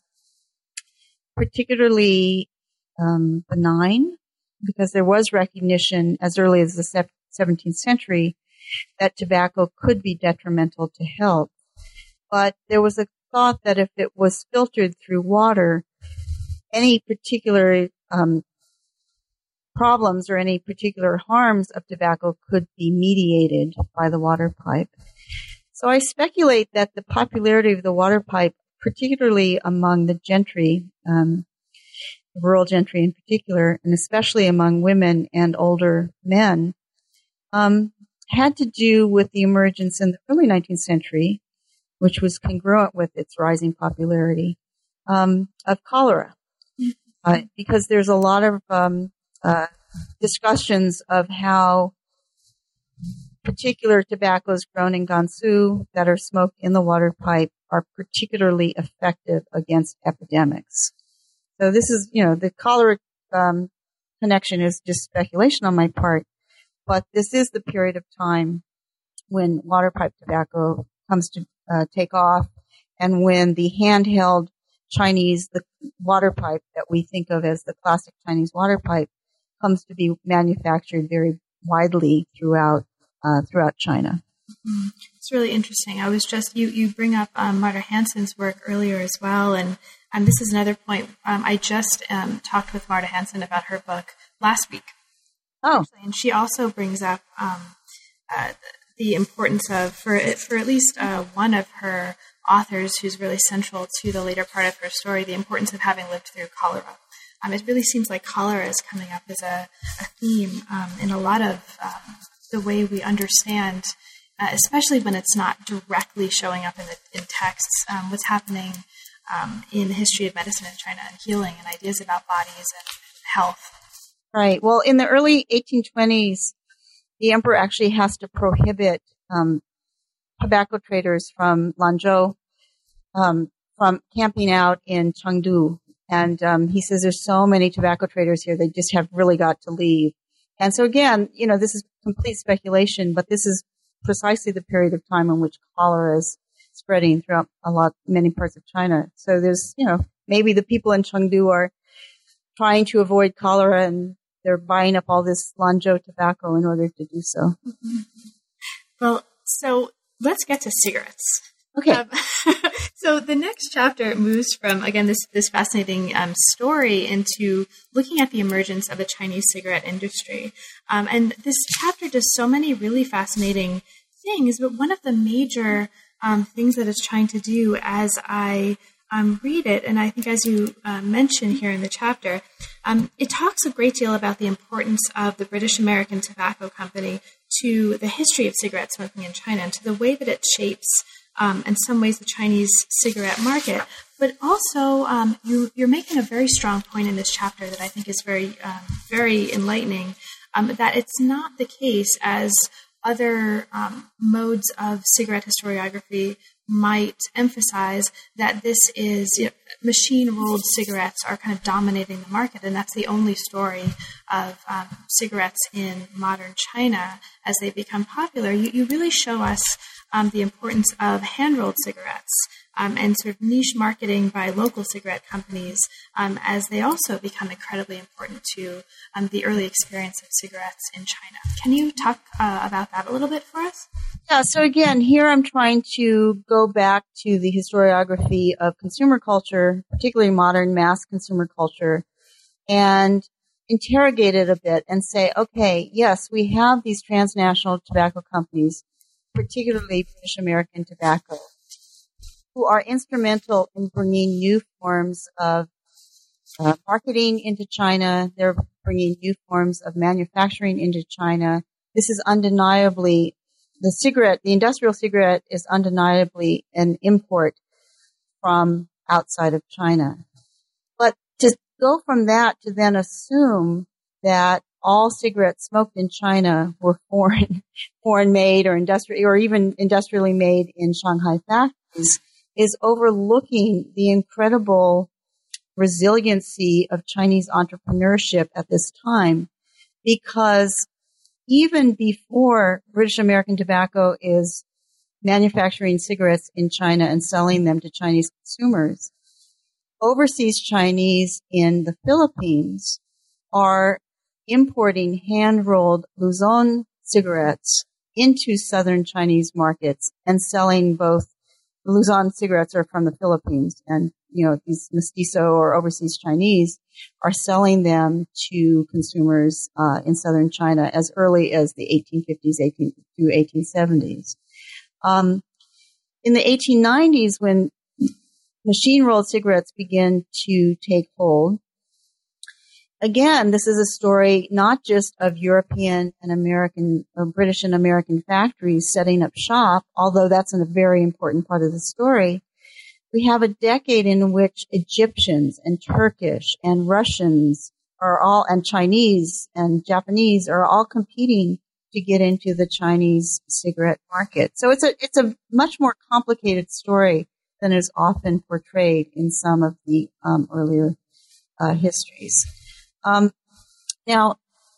particularly um, benign, because there was recognition as early as the seventeenth century that tobacco could be detrimental to health. But there was a thought that if it was filtered through water, any particular um, problems or any particular harms of tobacco could be mediated by the water pipe. So I speculate that the popularity of the water pipe, particularly among the gentry, um, rural gentry in particular, and especially among women and older men, um, had to do with the emergence in the early nineteenth century, which was congruent with its rising popularity, um, of cholera. Uh, because there's a lot of um, uh, discussions of how particular tobaccos grown in Gansu that are smoked in the water pipe are particularly effective against epidemics. So this is, you know, the cholera um, connection is just speculation on my part, but this is the period of time when water pipe tobacco comes to uh, take off, and when the handheld Chinese, the water pipe that we think of as the classic Chinese water pipe, comes to be manufactured very widely throughout uh, throughout China. Mm-hmm. It's really interesting. I was just, you, you bring up um, Marta Hanson's work earlier as well, and Um, this is another point. Um, I just um, talked with Marta Hansen about her book last week. Oh. Actually, and she also brings up um, uh, the importance of, for, for at least uh, one of her authors who's really central to the later part of her story, the importance of having lived through cholera. Um, it really seems like cholera is coming up as a, a theme um, in a lot of um, the way we understand, uh, especially when it's not directly showing up in, the, in texts, um, what's happening um, in the history of medicine in China and healing and ideas about bodies and health. Right. Well, in the early eighteen twenties, the emperor actually has to prohibit um, tobacco traders from Lanzhou um, from camping out in Chengdu. And um, he says there's so many tobacco traders here, they just have really got to leave. And so again, you know, this is complete speculation, but this is precisely the period of time in which cholera is spreading throughout a lot, many parts of China. So there's, you know, maybe the people in Chengdu are trying to avoid cholera and they're buying up all this Lanzhou tobacco in order to do so. Mm-hmm. Well, so let's get to cigarettes. Okay. Um, so the next chapter moves from, again, this, this fascinating um, story into looking at the emergence of the Chinese cigarette industry. Um, and this chapter does so many really fascinating things, but one of the major um, things that it's trying to do as I um, read it, and I think as you uh, mention here in the chapter, um, it talks a great deal about the importance of the British American Tobacco Company to the history of cigarette smoking in China and to the way that it shapes Um, in some ways, the Chinese cigarette market, but also um, you, you're making a very strong point in this chapter that I think is very, um, very enlightening. Um, that it's not the case as other um, modes of cigarette historiography might emphasize that this is, you know, machine-rolled cigarettes are kind of dominating the market, and that's the only story of um, cigarettes in modern China as they become popular. You, you really show us Um, the importance of hand-rolled cigarettes um, and sort of niche marketing by local cigarette companies um, as they also become incredibly important to um, the early experience of cigarettes in China. Can you talk uh, about that a little bit for us? Yeah, so again, here I'm trying to go back to the historiography of consumer culture, particularly modern mass consumer culture, and interrogate it a bit and say, okay, yes, we have these transnational tobacco companies, particularly British American Tobacco, who are instrumental in bringing new forms of uh, marketing into China. They're bringing new forms of manufacturing into China. This is undeniably, the cigarette, the industrial cigarette is undeniably an import from outside of China. But to go from that to then assume that all cigarettes smoked in China were foreign, foreign made or industrial, or even industrially made in Shanghai factories is overlooking the incredible resiliency of Chinese entrepreneurship at this time. Because even before British American Tobacco is manufacturing cigarettes in China and selling them to Chinese consumers, overseas Chinese in the Philippines are importing hand-rolled Luzon cigarettes into southern Chinese markets and selling both. Luzon cigarettes are from the Philippines, and, you know, these mestizo or overseas Chinese are selling them to consumers uh, in southern China as early as the eighteen fifties eighteen, to eighteen seventies. Um, in the eighteen nineties, when machine-rolled cigarettes begin to take hold, again, this is a story not just of European and American, or British and American factories setting up shop, although that's a very important part of the story. We have a decade in which Egyptians and Turkish and Russians are all, and Chinese and Japanese are all competing to get into the Chinese cigarette market. So it's a, it's a much more complicated story than is often portrayed in some of the um, earlier uh, histories. Um, now,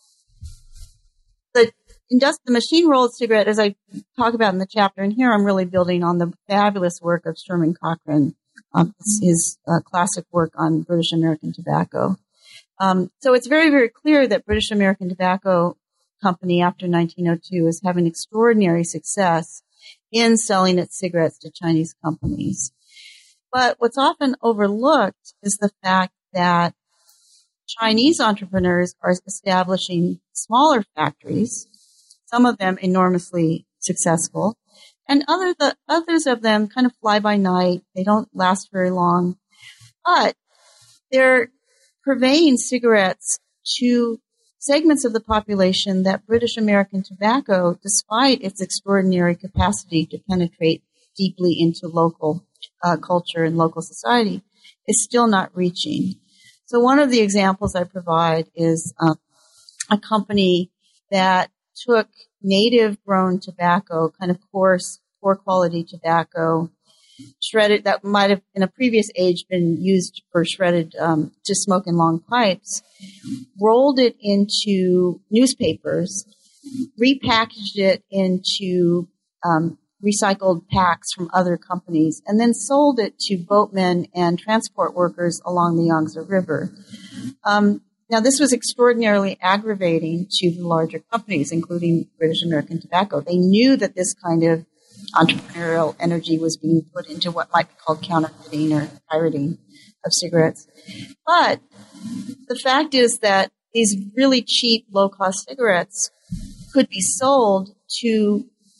the, indust- the machine-rolled cigarette, as I talk about in the chapter, and here I'm really building on the fabulous work of Sherman Cochran, um, his uh, classic work on British American tobacco. Um, so it's very, very clear that British American Tobacco Company after nineteen oh two is having extraordinary success in selling its cigarettes to Chinese companies. But what's often overlooked is the fact that Chinese entrepreneurs are establishing smaller factories, some of them enormously successful, and other the, others of them kind of fly by night. They don't last very long. But they're purveying cigarettes to segments of the population that British American tobacco, despite its extraordinary capacity to penetrate deeply into local uh, culture and local society, is still not reaching. So one of the examples I provide is uh, a company that took native grown tobacco, kind of coarse, poor quality tobacco, shredded, that might have in a previous age been used for shredded um, to smoke in long pipes, rolled it into newspapers, repackaged it into um, recycled packs from other companies, and then sold it to boatmen and transport workers along the Yangtze River. Um, now, this was extraordinarily aggravating to the larger companies, including British American Tobacco. They knew that this kind of entrepreneurial energy was being put into what might be called counterfeiting or pirating of cigarettes. But the fact is that these really cheap, low-cost cigarettes could be sold to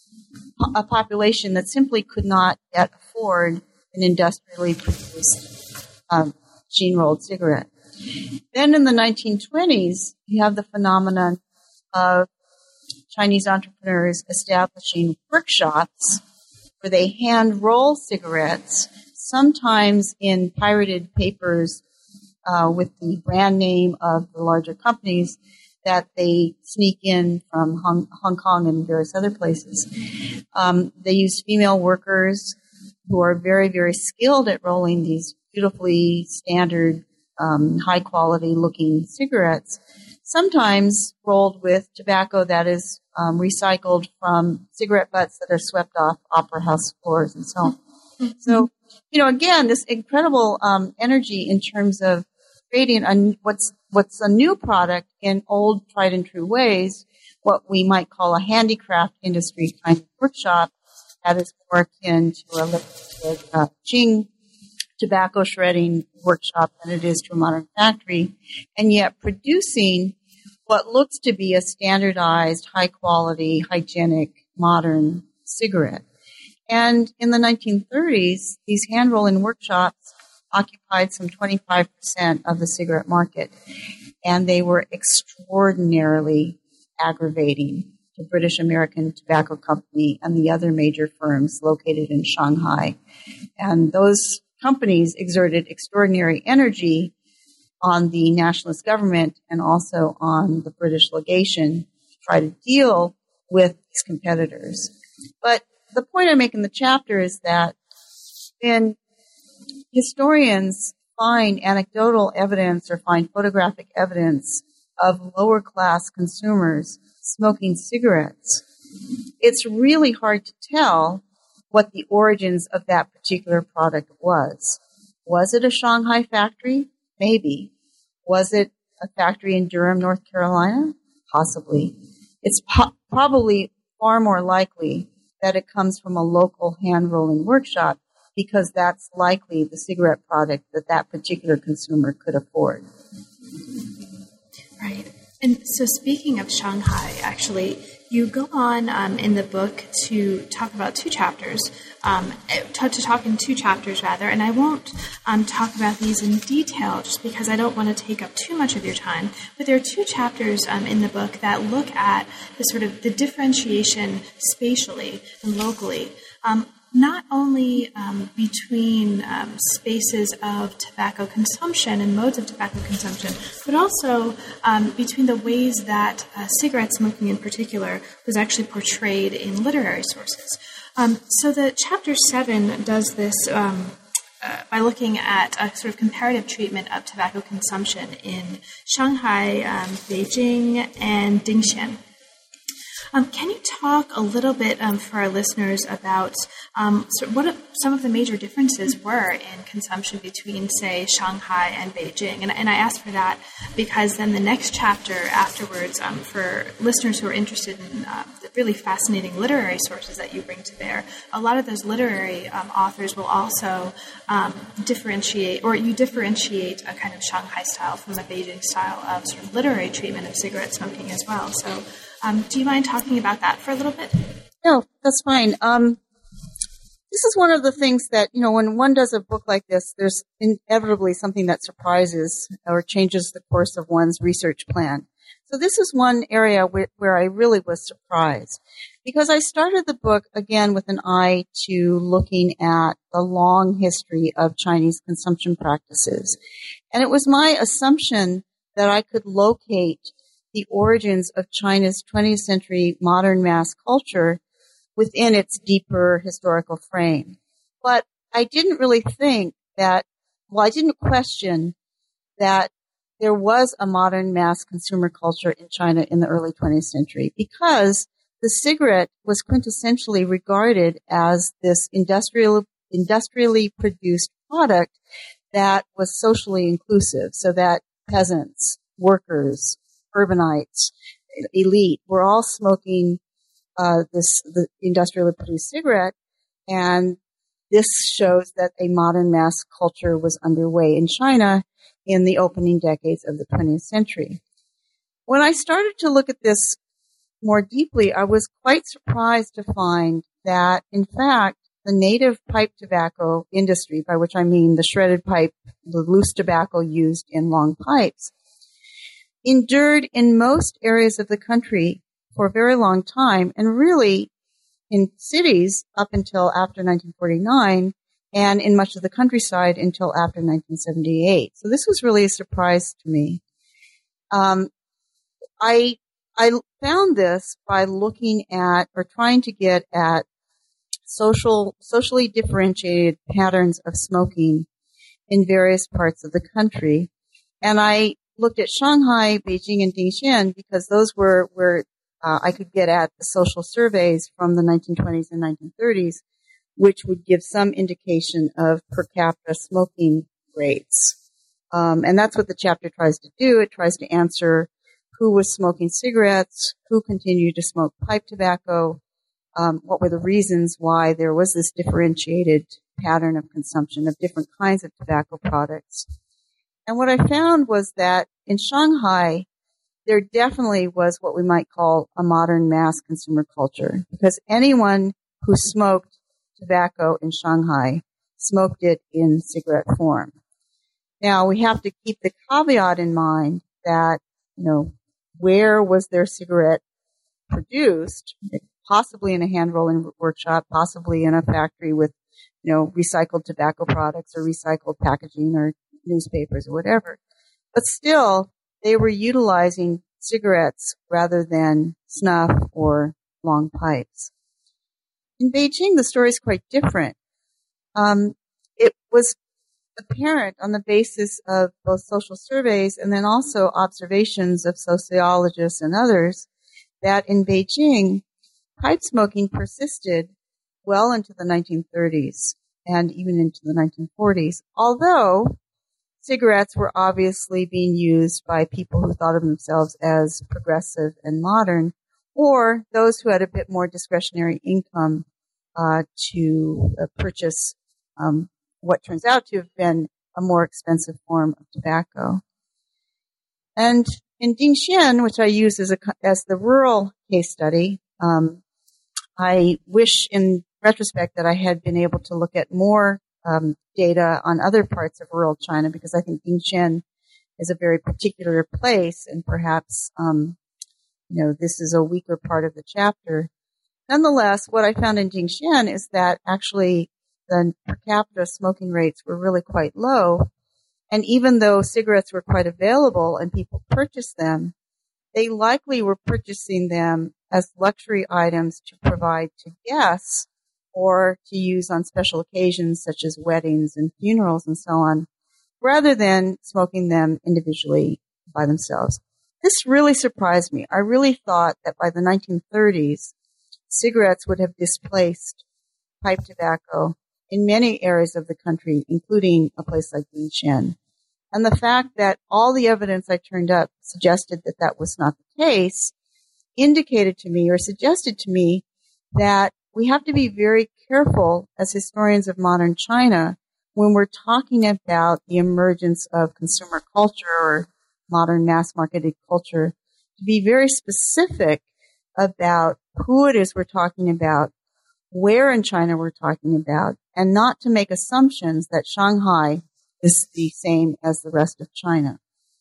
a population that simply could not yet afford an industrially produced um, machine-rolled cigarette. Then in the nineteen twenties, you have the phenomenon of Chinese entrepreneurs establishing workshops where they hand roll cigarettes, sometimes in pirated papers uh, with the brand name of the larger companies that they sneak in from Hong, Hong Kong and various other places. Um, they use female workers who are very, very skilled at rolling these beautifully standard, um, high-quality looking cigarettes, sometimes rolled with tobacco that is um, recycled from cigarette butts that are swept off opera house floors and so on. So, you know, again, this incredible um, energy in terms of creating a, what's what's a new product in old, tried and true ways, what we might call a handicraft industry kind of workshop that is more akin to a liquid uh, Qing tobacco shredding workshop than it is to a modern factory, and yet producing what looks to be a standardized, high-quality, hygienic, modern cigarette. And in the nineteen thirties, these hand-rolling workshops occupied some twenty-five percent of the cigarette market, and they were extraordinarily aggravating to British American Tobacco Company and the other major firms located in Shanghai. And those companies exerted extraordinary energy on the nationalist government and also on the British legation to try to deal with these competitors. But the point I make in the chapter is that when historians find anecdotal evidence or find photographic evidence of lower class consumers smoking cigarettes, it's really hard to tell what the origins of that particular product was. Was it a Shanghai factory? Maybe. Was it a factory in Durham, North Carolina? Possibly. It's po- probably far more likely that it comes from a local hand-rolling workshop because that's likely the cigarette product that that particular consumer could afford. Right. And so speaking of Shanghai, actually, you go on um, in the book to talk about two chapters, um, to, to talk in two chapters, rather, and I won't um, talk about these in detail just because I don't want to take up too much of your time, but there are two chapters um, in the book that look at the sort of the differentiation spatially and locally, um, not only um, between um, spaces of tobacco consumption and modes of tobacco consumption, but also um, between the ways that uh, cigarette smoking in particular was actually portrayed in literary sources. Um, so the chapter seven does this um, uh, by looking at a sort of comparative treatment of tobacco consumption in Shanghai, um, Beijing, and Dingxian. Um, can you talk a little bit um, for our listeners about um, sort of what some of the major differences were in consumption between, say, Shanghai and Beijing? And, and I asked for that because then the next chapter afterwards, um, for listeners who are interested in uh, the really fascinating literary sources that you bring to bear. A lot of those literary um, authors will also um, differentiate, or you differentiate a kind of Shanghai style from a Beijing style of sort of literary treatment of cigarette smoking as well. So um, do you mind talking about that for a little bit? No, that's fine. Um, this is one of the things that, you know, when one does a book like this, there's inevitably something that surprises or changes the course of one's research plan. So this is one area where, where I really was surprised, because I started the book, again, with an eye to looking at the long history of Chinese consumption practices. And it was my assumption that I could locate the origins of China's twentieth century modern mass culture within its deeper historical frame. But I didn't really think that, well, I didn't question that there was a modern mass consumer culture in China in the early twentieth century, because the cigarette was quintessentially regarded as this industrial, industrially produced product that was socially inclusive, so that peasants, workers, urbanites, elite were all smoking uh, this the industrially produced cigarette, and this shows that a modern mass culture was underway in China in the opening decades of the twentieth century. When I started to look at this more deeply, I was quite surprised to find that, in fact, the native pipe tobacco industry, by which I mean the shredded pipe, the loose tobacco used in long pipes, endured in most areas of the country for a very long time, and really in cities up until after nineteen forty-nine, and in much of the countryside until after nineteen seventy-eight. So this was really a surprise to me. Um, I I found this by looking at, or trying to get at, social socially differentiated patterns of smoking in various parts of the country, and I looked at Shanghai, Beijing, and Dingxian because those were where uh, I could get at the social surveys from the nineteen twenties and nineteen thirties, which would give some indication of per capita smoking rates. Um, and that's what the chapter tries to do. It tries to answer who was smoking cigarettes, who continued to smoke pipe tobacco, um, what were the reasons why there was this differentiated pattern of consumption of different kinds of tobacco products. And what I found was that in Shanghai, there definitely was what we might call a modern mass consumer culture, because anyone who smoked tobacco in Shanghai smoked it in cigarette form. Now, we have to keep the caveat in mind that, you know, where was their cigarette produced? Possibly in a hand rolling workshop, possibly in a factory with, you know, recycled tobacco products or recycled packaging or newspapers or whatever. But still, they were utilizing cigarettes rather than snuff or long pipes. In Beijing, the story is quite different. Um, it was apparent on the basis of both social surveys and then also observations of sociologists and others that in Beijing, pipe smoking persisted well into the nineteen thirties and even into the nineteen forties, although cigarettes were obviously being used by people who thought of themselves as progressive and modern, or those who had a bit more discretionary income uh, to uh, purchase um, what turns out to have been a more expensive form of tobacco. And in Dingxian, which I use as a as the rural case study, um, I wish in retrospect that I had been able to look at more um, data on other parts of rural China, because I think Dingxian is a very particular place, and perhaps um, you know this is a weaker part of the chapter. Nonetheless, what I found in Dingxian is that actually the per capita smoking rates were really quite low, and even though cigarettes were quite available and people purchased them, they likely were purchasing them as luxury items to provide to guests or to use on special occasions such as weddings and funerals and so on, rather than smoking them individually by themselves. This really surprised me. I really thought that by the nineteen thirties, cigarettes would have displaced pipe tobacco in many areas of the country, including a place like Dingxian. And the fact that all the evidence I turned up suggested that that was not the case indicated to me or suggested to me that we have to be very careful as historians of modern China when we're talking about the emergence of consumer culture or modern mass-marketed culture, to be very specific about who it is we're talking about, where in China we're talking about, and not to make assumptions that Shanghai is the same as the rest of China.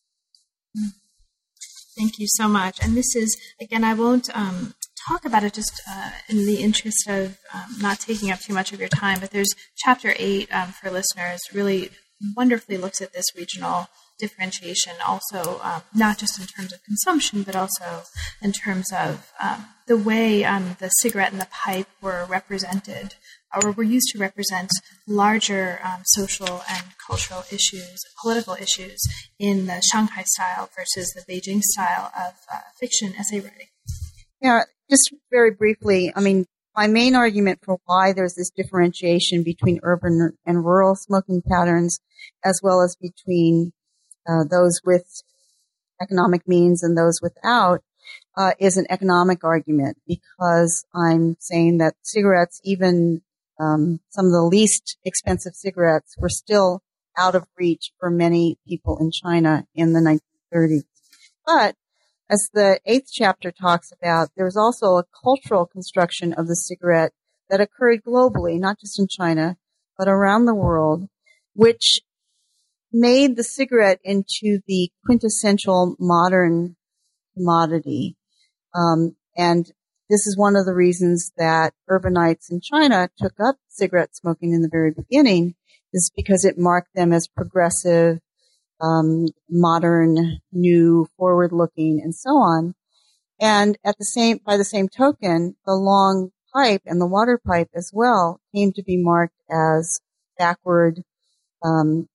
Thank you so much. And this is, again, I won't um, talk about it just uh, in the interest of um, not taking up too much of your time, but there's chapter eight um, for listeners really wonderfully looks at this regional differentiation also, um, not just in terms of consumption, but also in terms of um, the way um, the cigarette and the pipe were represented, or were used to represent larger um, social and cultural issues, political issues in the Shanghai style versus the Beijing style of uh, fiction essay writing. Yeah, just very briefly, I mean, my main argument for why there's this differentiation between urban and rural smoking patterns, as well as between uh, those with economic means and those without, uh, is an economic argument, because I'm saying that cigarettes, even um, some of the least expensive cigarettes, were still out of reach for many people in China in the nineteen thirties. But as the eighth chapter talks about, there's also a cultural construction of the cigarette that occurred globally, not just in China, but around the world, which made the cigarette into the quintessential modern commodity. Um, and this is one of the reasons that urbanites in China took up cigarette smoking in the very beginning, is because it marked them as progressive, Um, modern, new, forward-looking, and so on. And at the same, by the same token, the long pipe and the water pipe as well came to be marked as backward, um,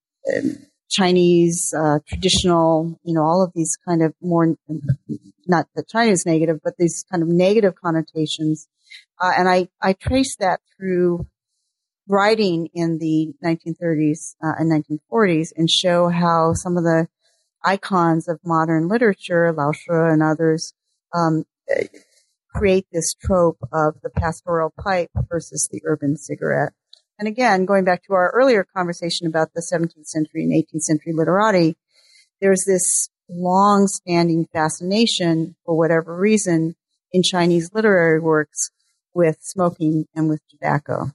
Chinese, uh, traditional, you know, all of these kind of more, not that China is negative, but these kind of negative connotations. Uh, and I, I trace that through writing in the nineteen thirties uh, and nineteen forties, and show how some of the icons of modern literature, Lao She and others, um, create this trope of the pastoral pipe versus the urban cigarette. And again, going back to our earlier conversation about the seventeenth century and eighteenth century literati, there's this long-standing fascination, for whatever reason, in Chinese literary works with smoking and with tobacco.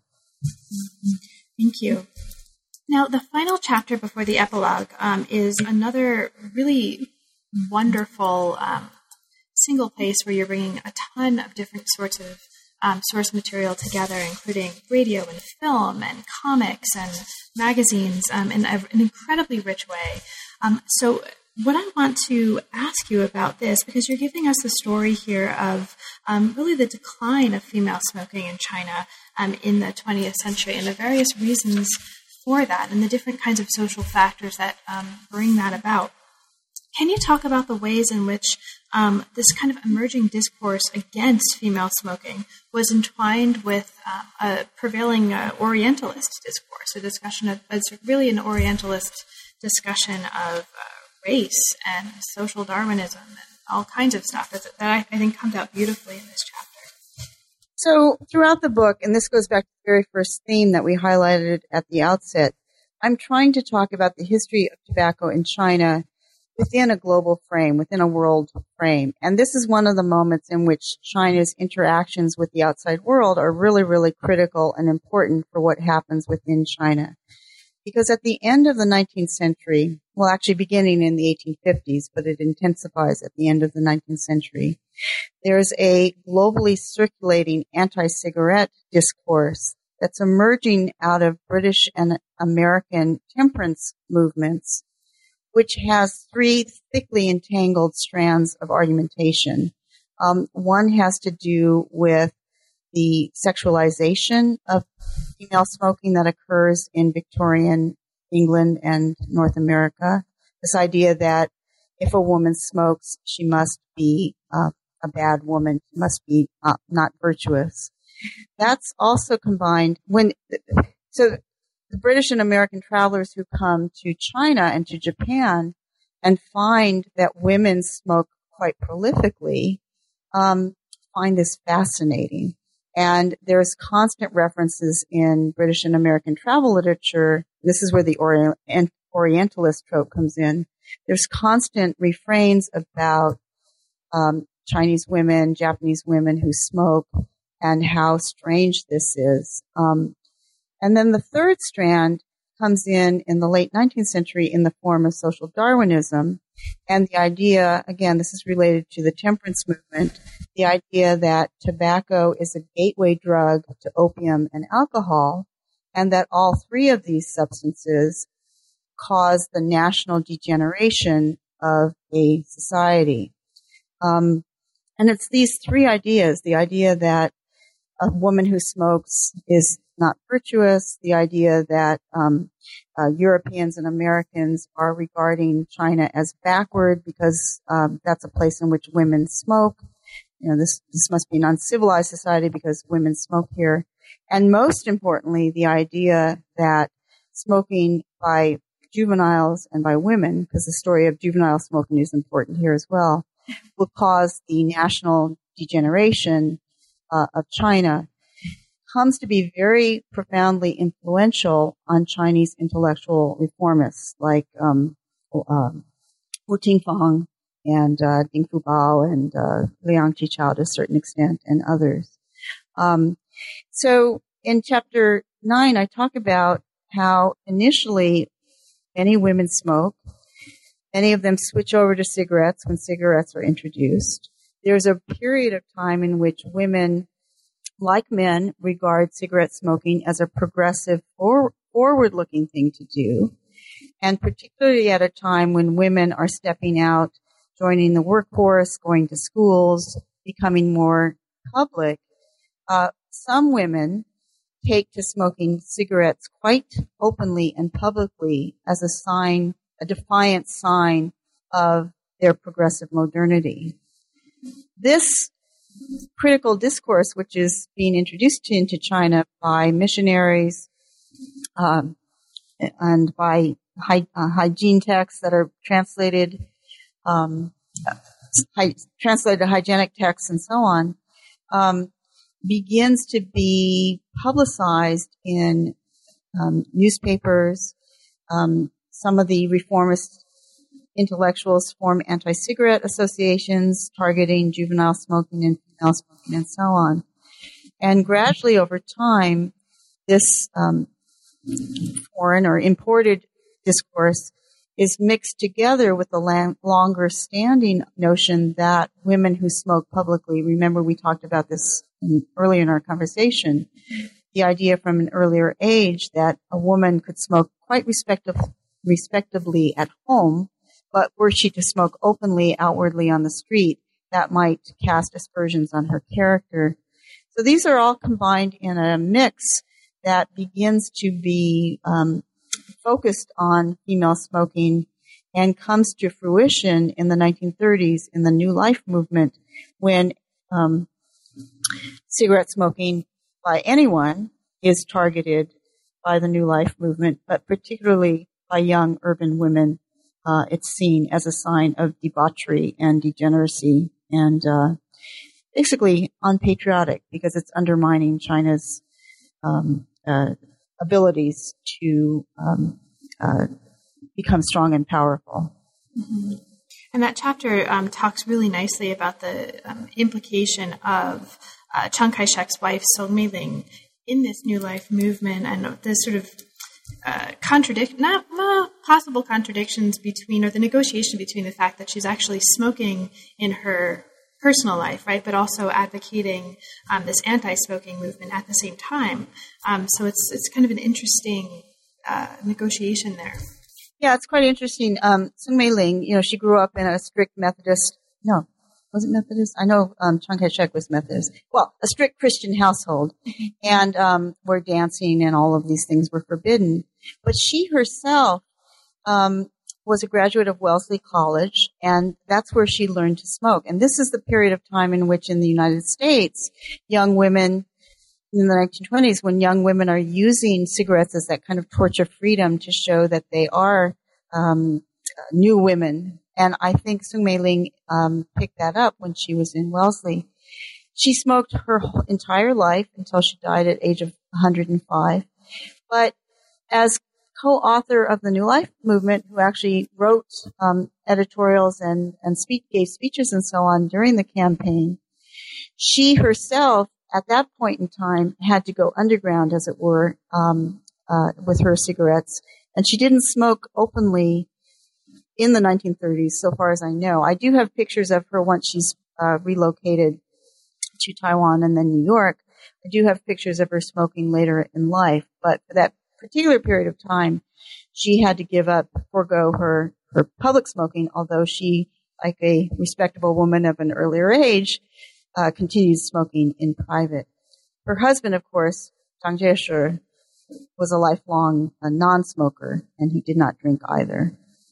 Thank you. Now, the final chapter before the epilogue um, is another really wonderful um, single place where you're bringing a ton of different sorts of um, source material together, including radio and film and comics and magazines um, in a, an incredibly rich way. Um, so what I want to ask you about this, because you're giving us the story here of um, really the decline of female smoking in China um, in the twentieth century and the various reasons for that and the different kinds of social factors that um, bring that about. Can you talk about the ways in which um, this kind of emerging discourse against female smoking was entwined with uh, a prevailing uh, Orientalist discourse, a discussion of, it's really an Orientalist discussion of uh, race and social Darwinism and all kinds of stuff that, that I, I think comes out beautifully in this chapter? So throughout the book, and this goes back to the very first theme that we highlighted at the outset, I'm trying to talk about the history of tobacco in China within a global frame, within a world frame. And this is one of the moments in which China's interactions with the outside world are really, really critical and important for what happens within China. Because at the end of the nineteenth century, well, actually beginning in the eighteen fifties, but it intensifies at the end of the nineteenth century, there's a globally circulating anti-cigarette discourse that's emerging out of British and American temperance movements, which has three thickly entangled strands of argumentation. Um, one has to do with the sexualization of female smoking that occurs in Victorian England and North America. This idea that if a woman smokes, she must be uh, a bad woman, she must be uh, not virtuous. That's also combined when, so the British and American travelers who come to China and to Japan and find that women smoke quite prolifically, um, find this fascinating. And there's constant references in British and American travel literature. This is where the Orient, Orientalist trope comes in. There's constant refrains about um, Chinese women, Japanese women who smoke, and how strange this is. Um, and then the third strand comes in in the late nineteenth century in the form of social Darwinism. And the idea, again, this is related to the temperance movement, the idea that tobacco is a gateway drug to opium and alcohol, and that all three of these substances cause the national degeneration of a society. Um, and it's these three ideas, the idea that a woman who smokes is not virtuous, the idea that um, uh, Europeans and Americans are regarding China as backward because um, that's a place in which women smoke. You know, this this must be an uncivilized society because women smoke here. And most importantly, the idea that smoking by juveniles and by women, because the story of juvenile smoking is important here as well, will cause the national degeneration uh, of China, comes to be very profoundly influential on Chinese intellectual reformists like um, um, Wu Tingfang and uh, Ding Fubao and uh, Liang Qichao to a certain extent and others. Um, so in chapter nine, I talk about how initially many women smoke. Many of them switch over to cigarettes when cigarettes are introduced. There's a period of time in which women, like men, regard cigarette smoking as a progressive or forward-looking thing to do, and particularly at a time when women are stepping out, joining the workforce, going to schools, becoming more public. Uh, some women take to smoking cigarettes quite openly and publicly as a sign, a defiant sign of their progressive modernity. This critical discourse, which is being introduced into China by missionaries um, and by hy- uh, hygiene texts that are translated, um, hy- translated hygienic texts and so on, um, begins to be publicized in um, newspapers. Um, some of the reformist intellectuals form anti-cigarette associations targeting juvenile smoking and female smoking and so on. And gradually over time, this um, foreign or imported discourse is mixed together with the lang- longer standing notion that women who smoke publicly, remember we talked about this in, earlier in our conversation, the idea from an earlier age that a woman could smoke quite respectab- respectably at home, but were she to smoke openly, outwardly on the street, that might cast aspersions on her character. So these are all combined in a mix that begins to be um, focused on female smoking and comes to fruition in the nineteen thirties in the New Life movement when um, cigarette smoking by anyone is targeted by the New Life movement, but particularly by young urban women. Uh, it's seen as a sign of debauchery and degeneracy and uh, basically unpatriotic because it's undermining China's um, uh, abilities to um, uh, become strong and powerful. Mm-hmm. And that chapter um, talks really nicely about the um, implication of uh, Chiang Kai-shek's wife, Song Mei-ling, in this New Life movement and the sort of Uh, contradict, not uh, possible contradictions between, or the negotiation between the fact that she's actually smoking in her personal life, right, but also advocating um, this anti-smoking movement at the same time. Um, so it's it's kind of an interesting uh, negotiation there. Yeah, it's quite interesting. Um, Song Mei-ling, you know, she grew up in a strict Methodist. No, was it Methodist? I know um, Chiang Kai-shek was Methodist. Well, a strict Christian household, and um, where dancing and all of these things were forbidden. But she herself um, was a graduate of Wellesley College, and that's where she learned to smoke. And this is the period of time in which, in the United States, young women in the nineteen twenties, when young women are using cigarettes as that kind of torch of freedom to show that they are um, new women and I think Sung Mei Ling um, picked that up when she was in Wellesley. She smoked her whole entire life until she died at age of one hundred five. But as co-author of the New Life movement, who actually wrote um, editorials and, and speak, gave speeches and so on during the campaign, she herself, at that point in time, had to go underground, as it were, um, uh, with her cigarettes. And she didn't smoke openly in the nineteen thirties, so far as I know. I do have pictures of her once she's uh, relocated to Taiwan and then New York. I do have pictures of her smoking later in life. But for that particular period of time, she had to give up, forego her, her public smoking, although she, like a respectable woman of an earlier age, uh, continued smoking in private. Her husband, of course, Zhang Jieshi, was a lifelong uh, non-smoker, and he did not drink either.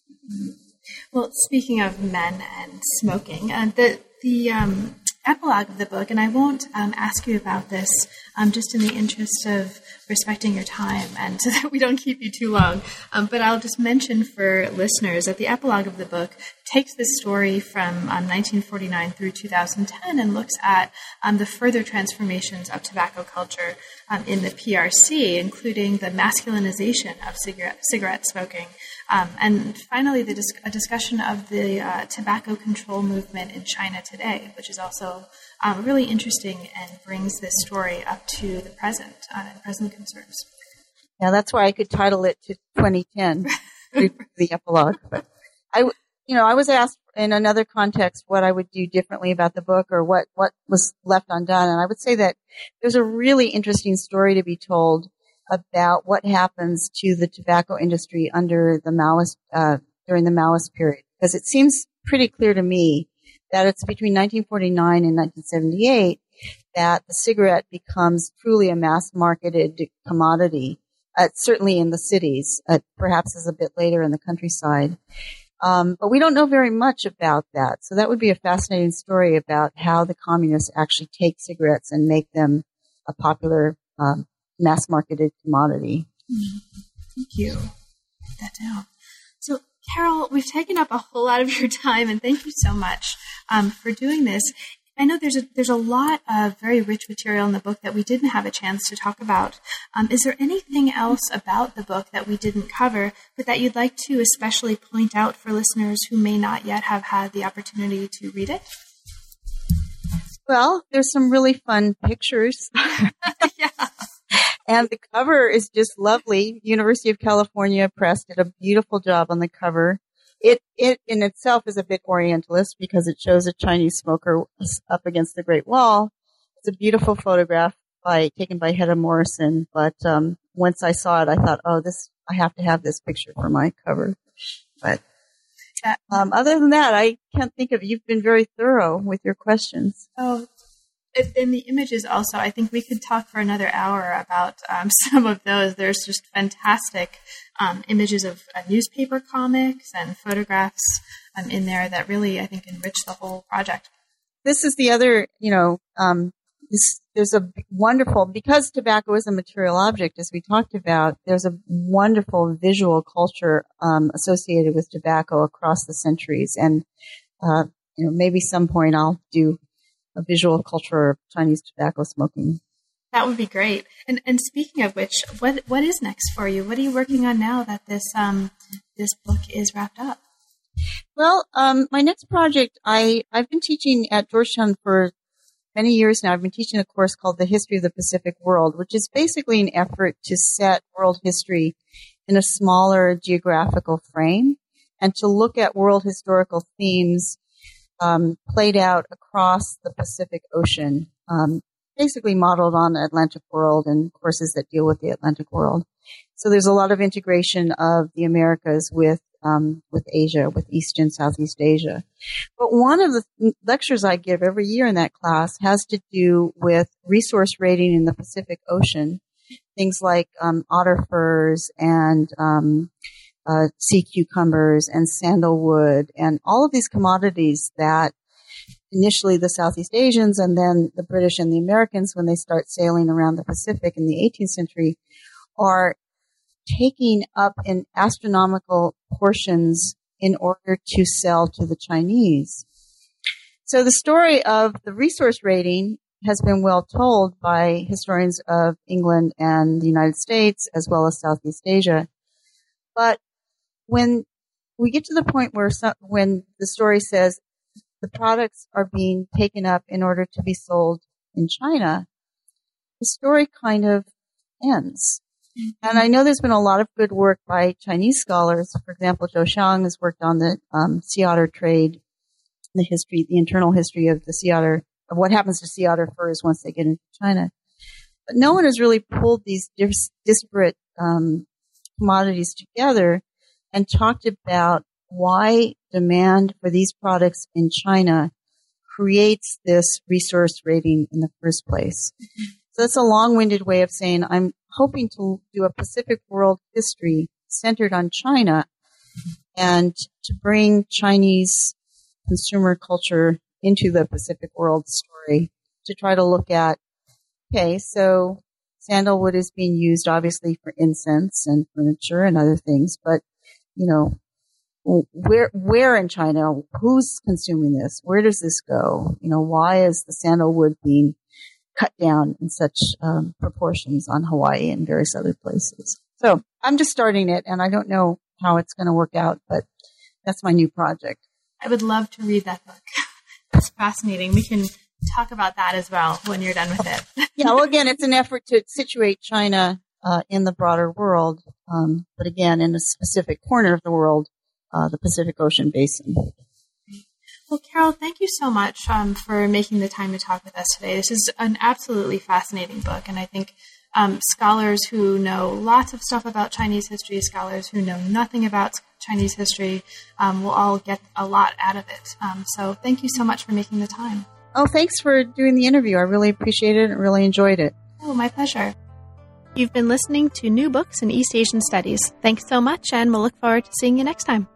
Well, speaking of men and smoking, uh, the the um, epilogue of the book, and I won't um, ask you about this um, just in the interest of respecting your time and so that we don't keep you too long, um, but I'll just mention for listeners that the epilogue of the book takes this story from um, nineteen forty-nine through two thousand ten and looks at um, the further transformations of tobacco culture um, in the P R C, including the masculinization of cigarette, cigarette smoking. Um, and finally, the dis- a discussion of the uh, tobacco control movement in China today, which is also um, really interesting and brings this story up to the present uh, and present concerns. Yeah, that's why I could title it to twenty ten, the epilogue. But I, you know, I was asked in another context what I would do differently about the book or what, what was left undone, and I would say that there's a really interesting story to be told about what happens to the tobacco industry under the Maoist, uh, during the Maoist period. Because it seems pretty clear to me that it's between nineteen forty-nine and nineteen seventy-eight that the cigarette becomes truly a mass-marketed commodity, uh, certainly in the cities, uh, perhaps as a bit later in the countryside. Um, but we don't know very much about that. So that would be a fascinating story about how the communists actually take cigarettes and make them a popular um mass-marketed commodity. Mm-hmm. Thank you. Write that down. So, Carol, we've taken up a whole lot of your time, and thank you so much um, for doing this. I know there's a there's a lot of very rich material in the book that we didn't have a chance to talk about. Um, is there anything else about the book that we didn't cover, but that you'd like to especially point out for listeners who may not yet have had the opportunity to read it? Well, there's some really fun pictures. Yeah. And the cover is just lovely. University of California Press did a beautiful job on the cover. It, it in itself is a bit Orientalist because it shows a Chinese smoker up against the Great Wall. It's a beautiful photograph by, taken by Hedda Morrison. But, um, once I saw it, I thought, oh, this, I have to have this picture for my cover. But, um, other than that, I can't think of, you've been very thorough with your questions. Oh, in the images also, I think we could talk for another hour about um, some of those. There's just fantastic um, images of uh, newspaper comics and photographs um, in there that really, I think, enrich the whole project. This is the other, you know, um, this, there's a wonderful, because tobacco is a material object, as we talked about, there's a wonderful visual culture um, associated with tobacco across the centuries. And, uh, you know, maybe some point I'll do a visual culture of Chinese tobacco smoking. That would be great. And and speaking of which, what what is next for you? What are you working on now that this um this book is wrapped up? Well, um, my next project, I I've been teaching at Georgetown for many years now. I've been teaching a course called The History of the Pacific World, which is basically an effort to set world history in a smaller geographical frame and to look at world historical themes Um, played out across the Pacific Ocean, um, basically modeled on the Atlantic world and courses that deal with the Atlantic world. So there's a lot of integration of the Americas with um, with Asia, with East and Southeast Asia. But one of the lectures I give every year in that class has to do with resource rating in the Pacific Ocean, things like um, otter furs and um Uh, sea cucumbers and sandalwood and all of these commodities that initially the Southeast Asians and then the British and the Americans, when they start sailing around the Pacific in the eighteenth century, are taking up in astronomical portions in order to sell to the Chinese. So the story of the resource raiding has been well told by historians of England and the United States, as well as Southeast Asia. But when we get to the point where some, when the story says the products are being taken up in order to be sold in China, the story kind of ends. Mm-hmm. And I know there's been a lot of good work by Chinese scholars. For example, Zhou Xiang has worked on the um, sea otter trade, the history, the internal history of the sea otter, of what happens to sea otter furs once they get into China. But no one has really pulled these dis- disparate um, commodities together and talked about why demand for these products in China creates this resource raiding in the first place. Mm-hmm. So that's a long-winded way of saying I'm hoping to do a Pacific world history centered on China and to bring Chinese consumer culture into the Pacific world story to try to look at, okay, so sandalwood is being used obviously for incense and furniture and other things, but, you know, where, where in China, who's consuming this? Where does this go? You know, why is the sandalwood being cut down in such um, proportions on Hawaii and various other places? So I'm just starting it, and I don't know how it's going to work out, but that's my new project. I would love to read that book. It's fascinating. We can talk about that as well when you're done with it. Yeah, well, again, it's an effort to situate China uh, in the broader world, um, but again, in a specific corner of the world, uh, the Pacific Ocean basin. Well, Carol, thank you so much um, for making the time to talk with us today. This is an absolutely fascinating book, and I think um, scholars who know lots of stuff about Chinese history, scholars who know nothing about Chinese history, um, will all get a lot out of it. Um, so thank you so much for making the time. Oh, thanks for doing the interview. I really appreciate it and really enjoyed it. Oh, my pleasure. You've been listening to New Books in East Asian Studies. Thanks so much, and we'll look forward to seeing you next time.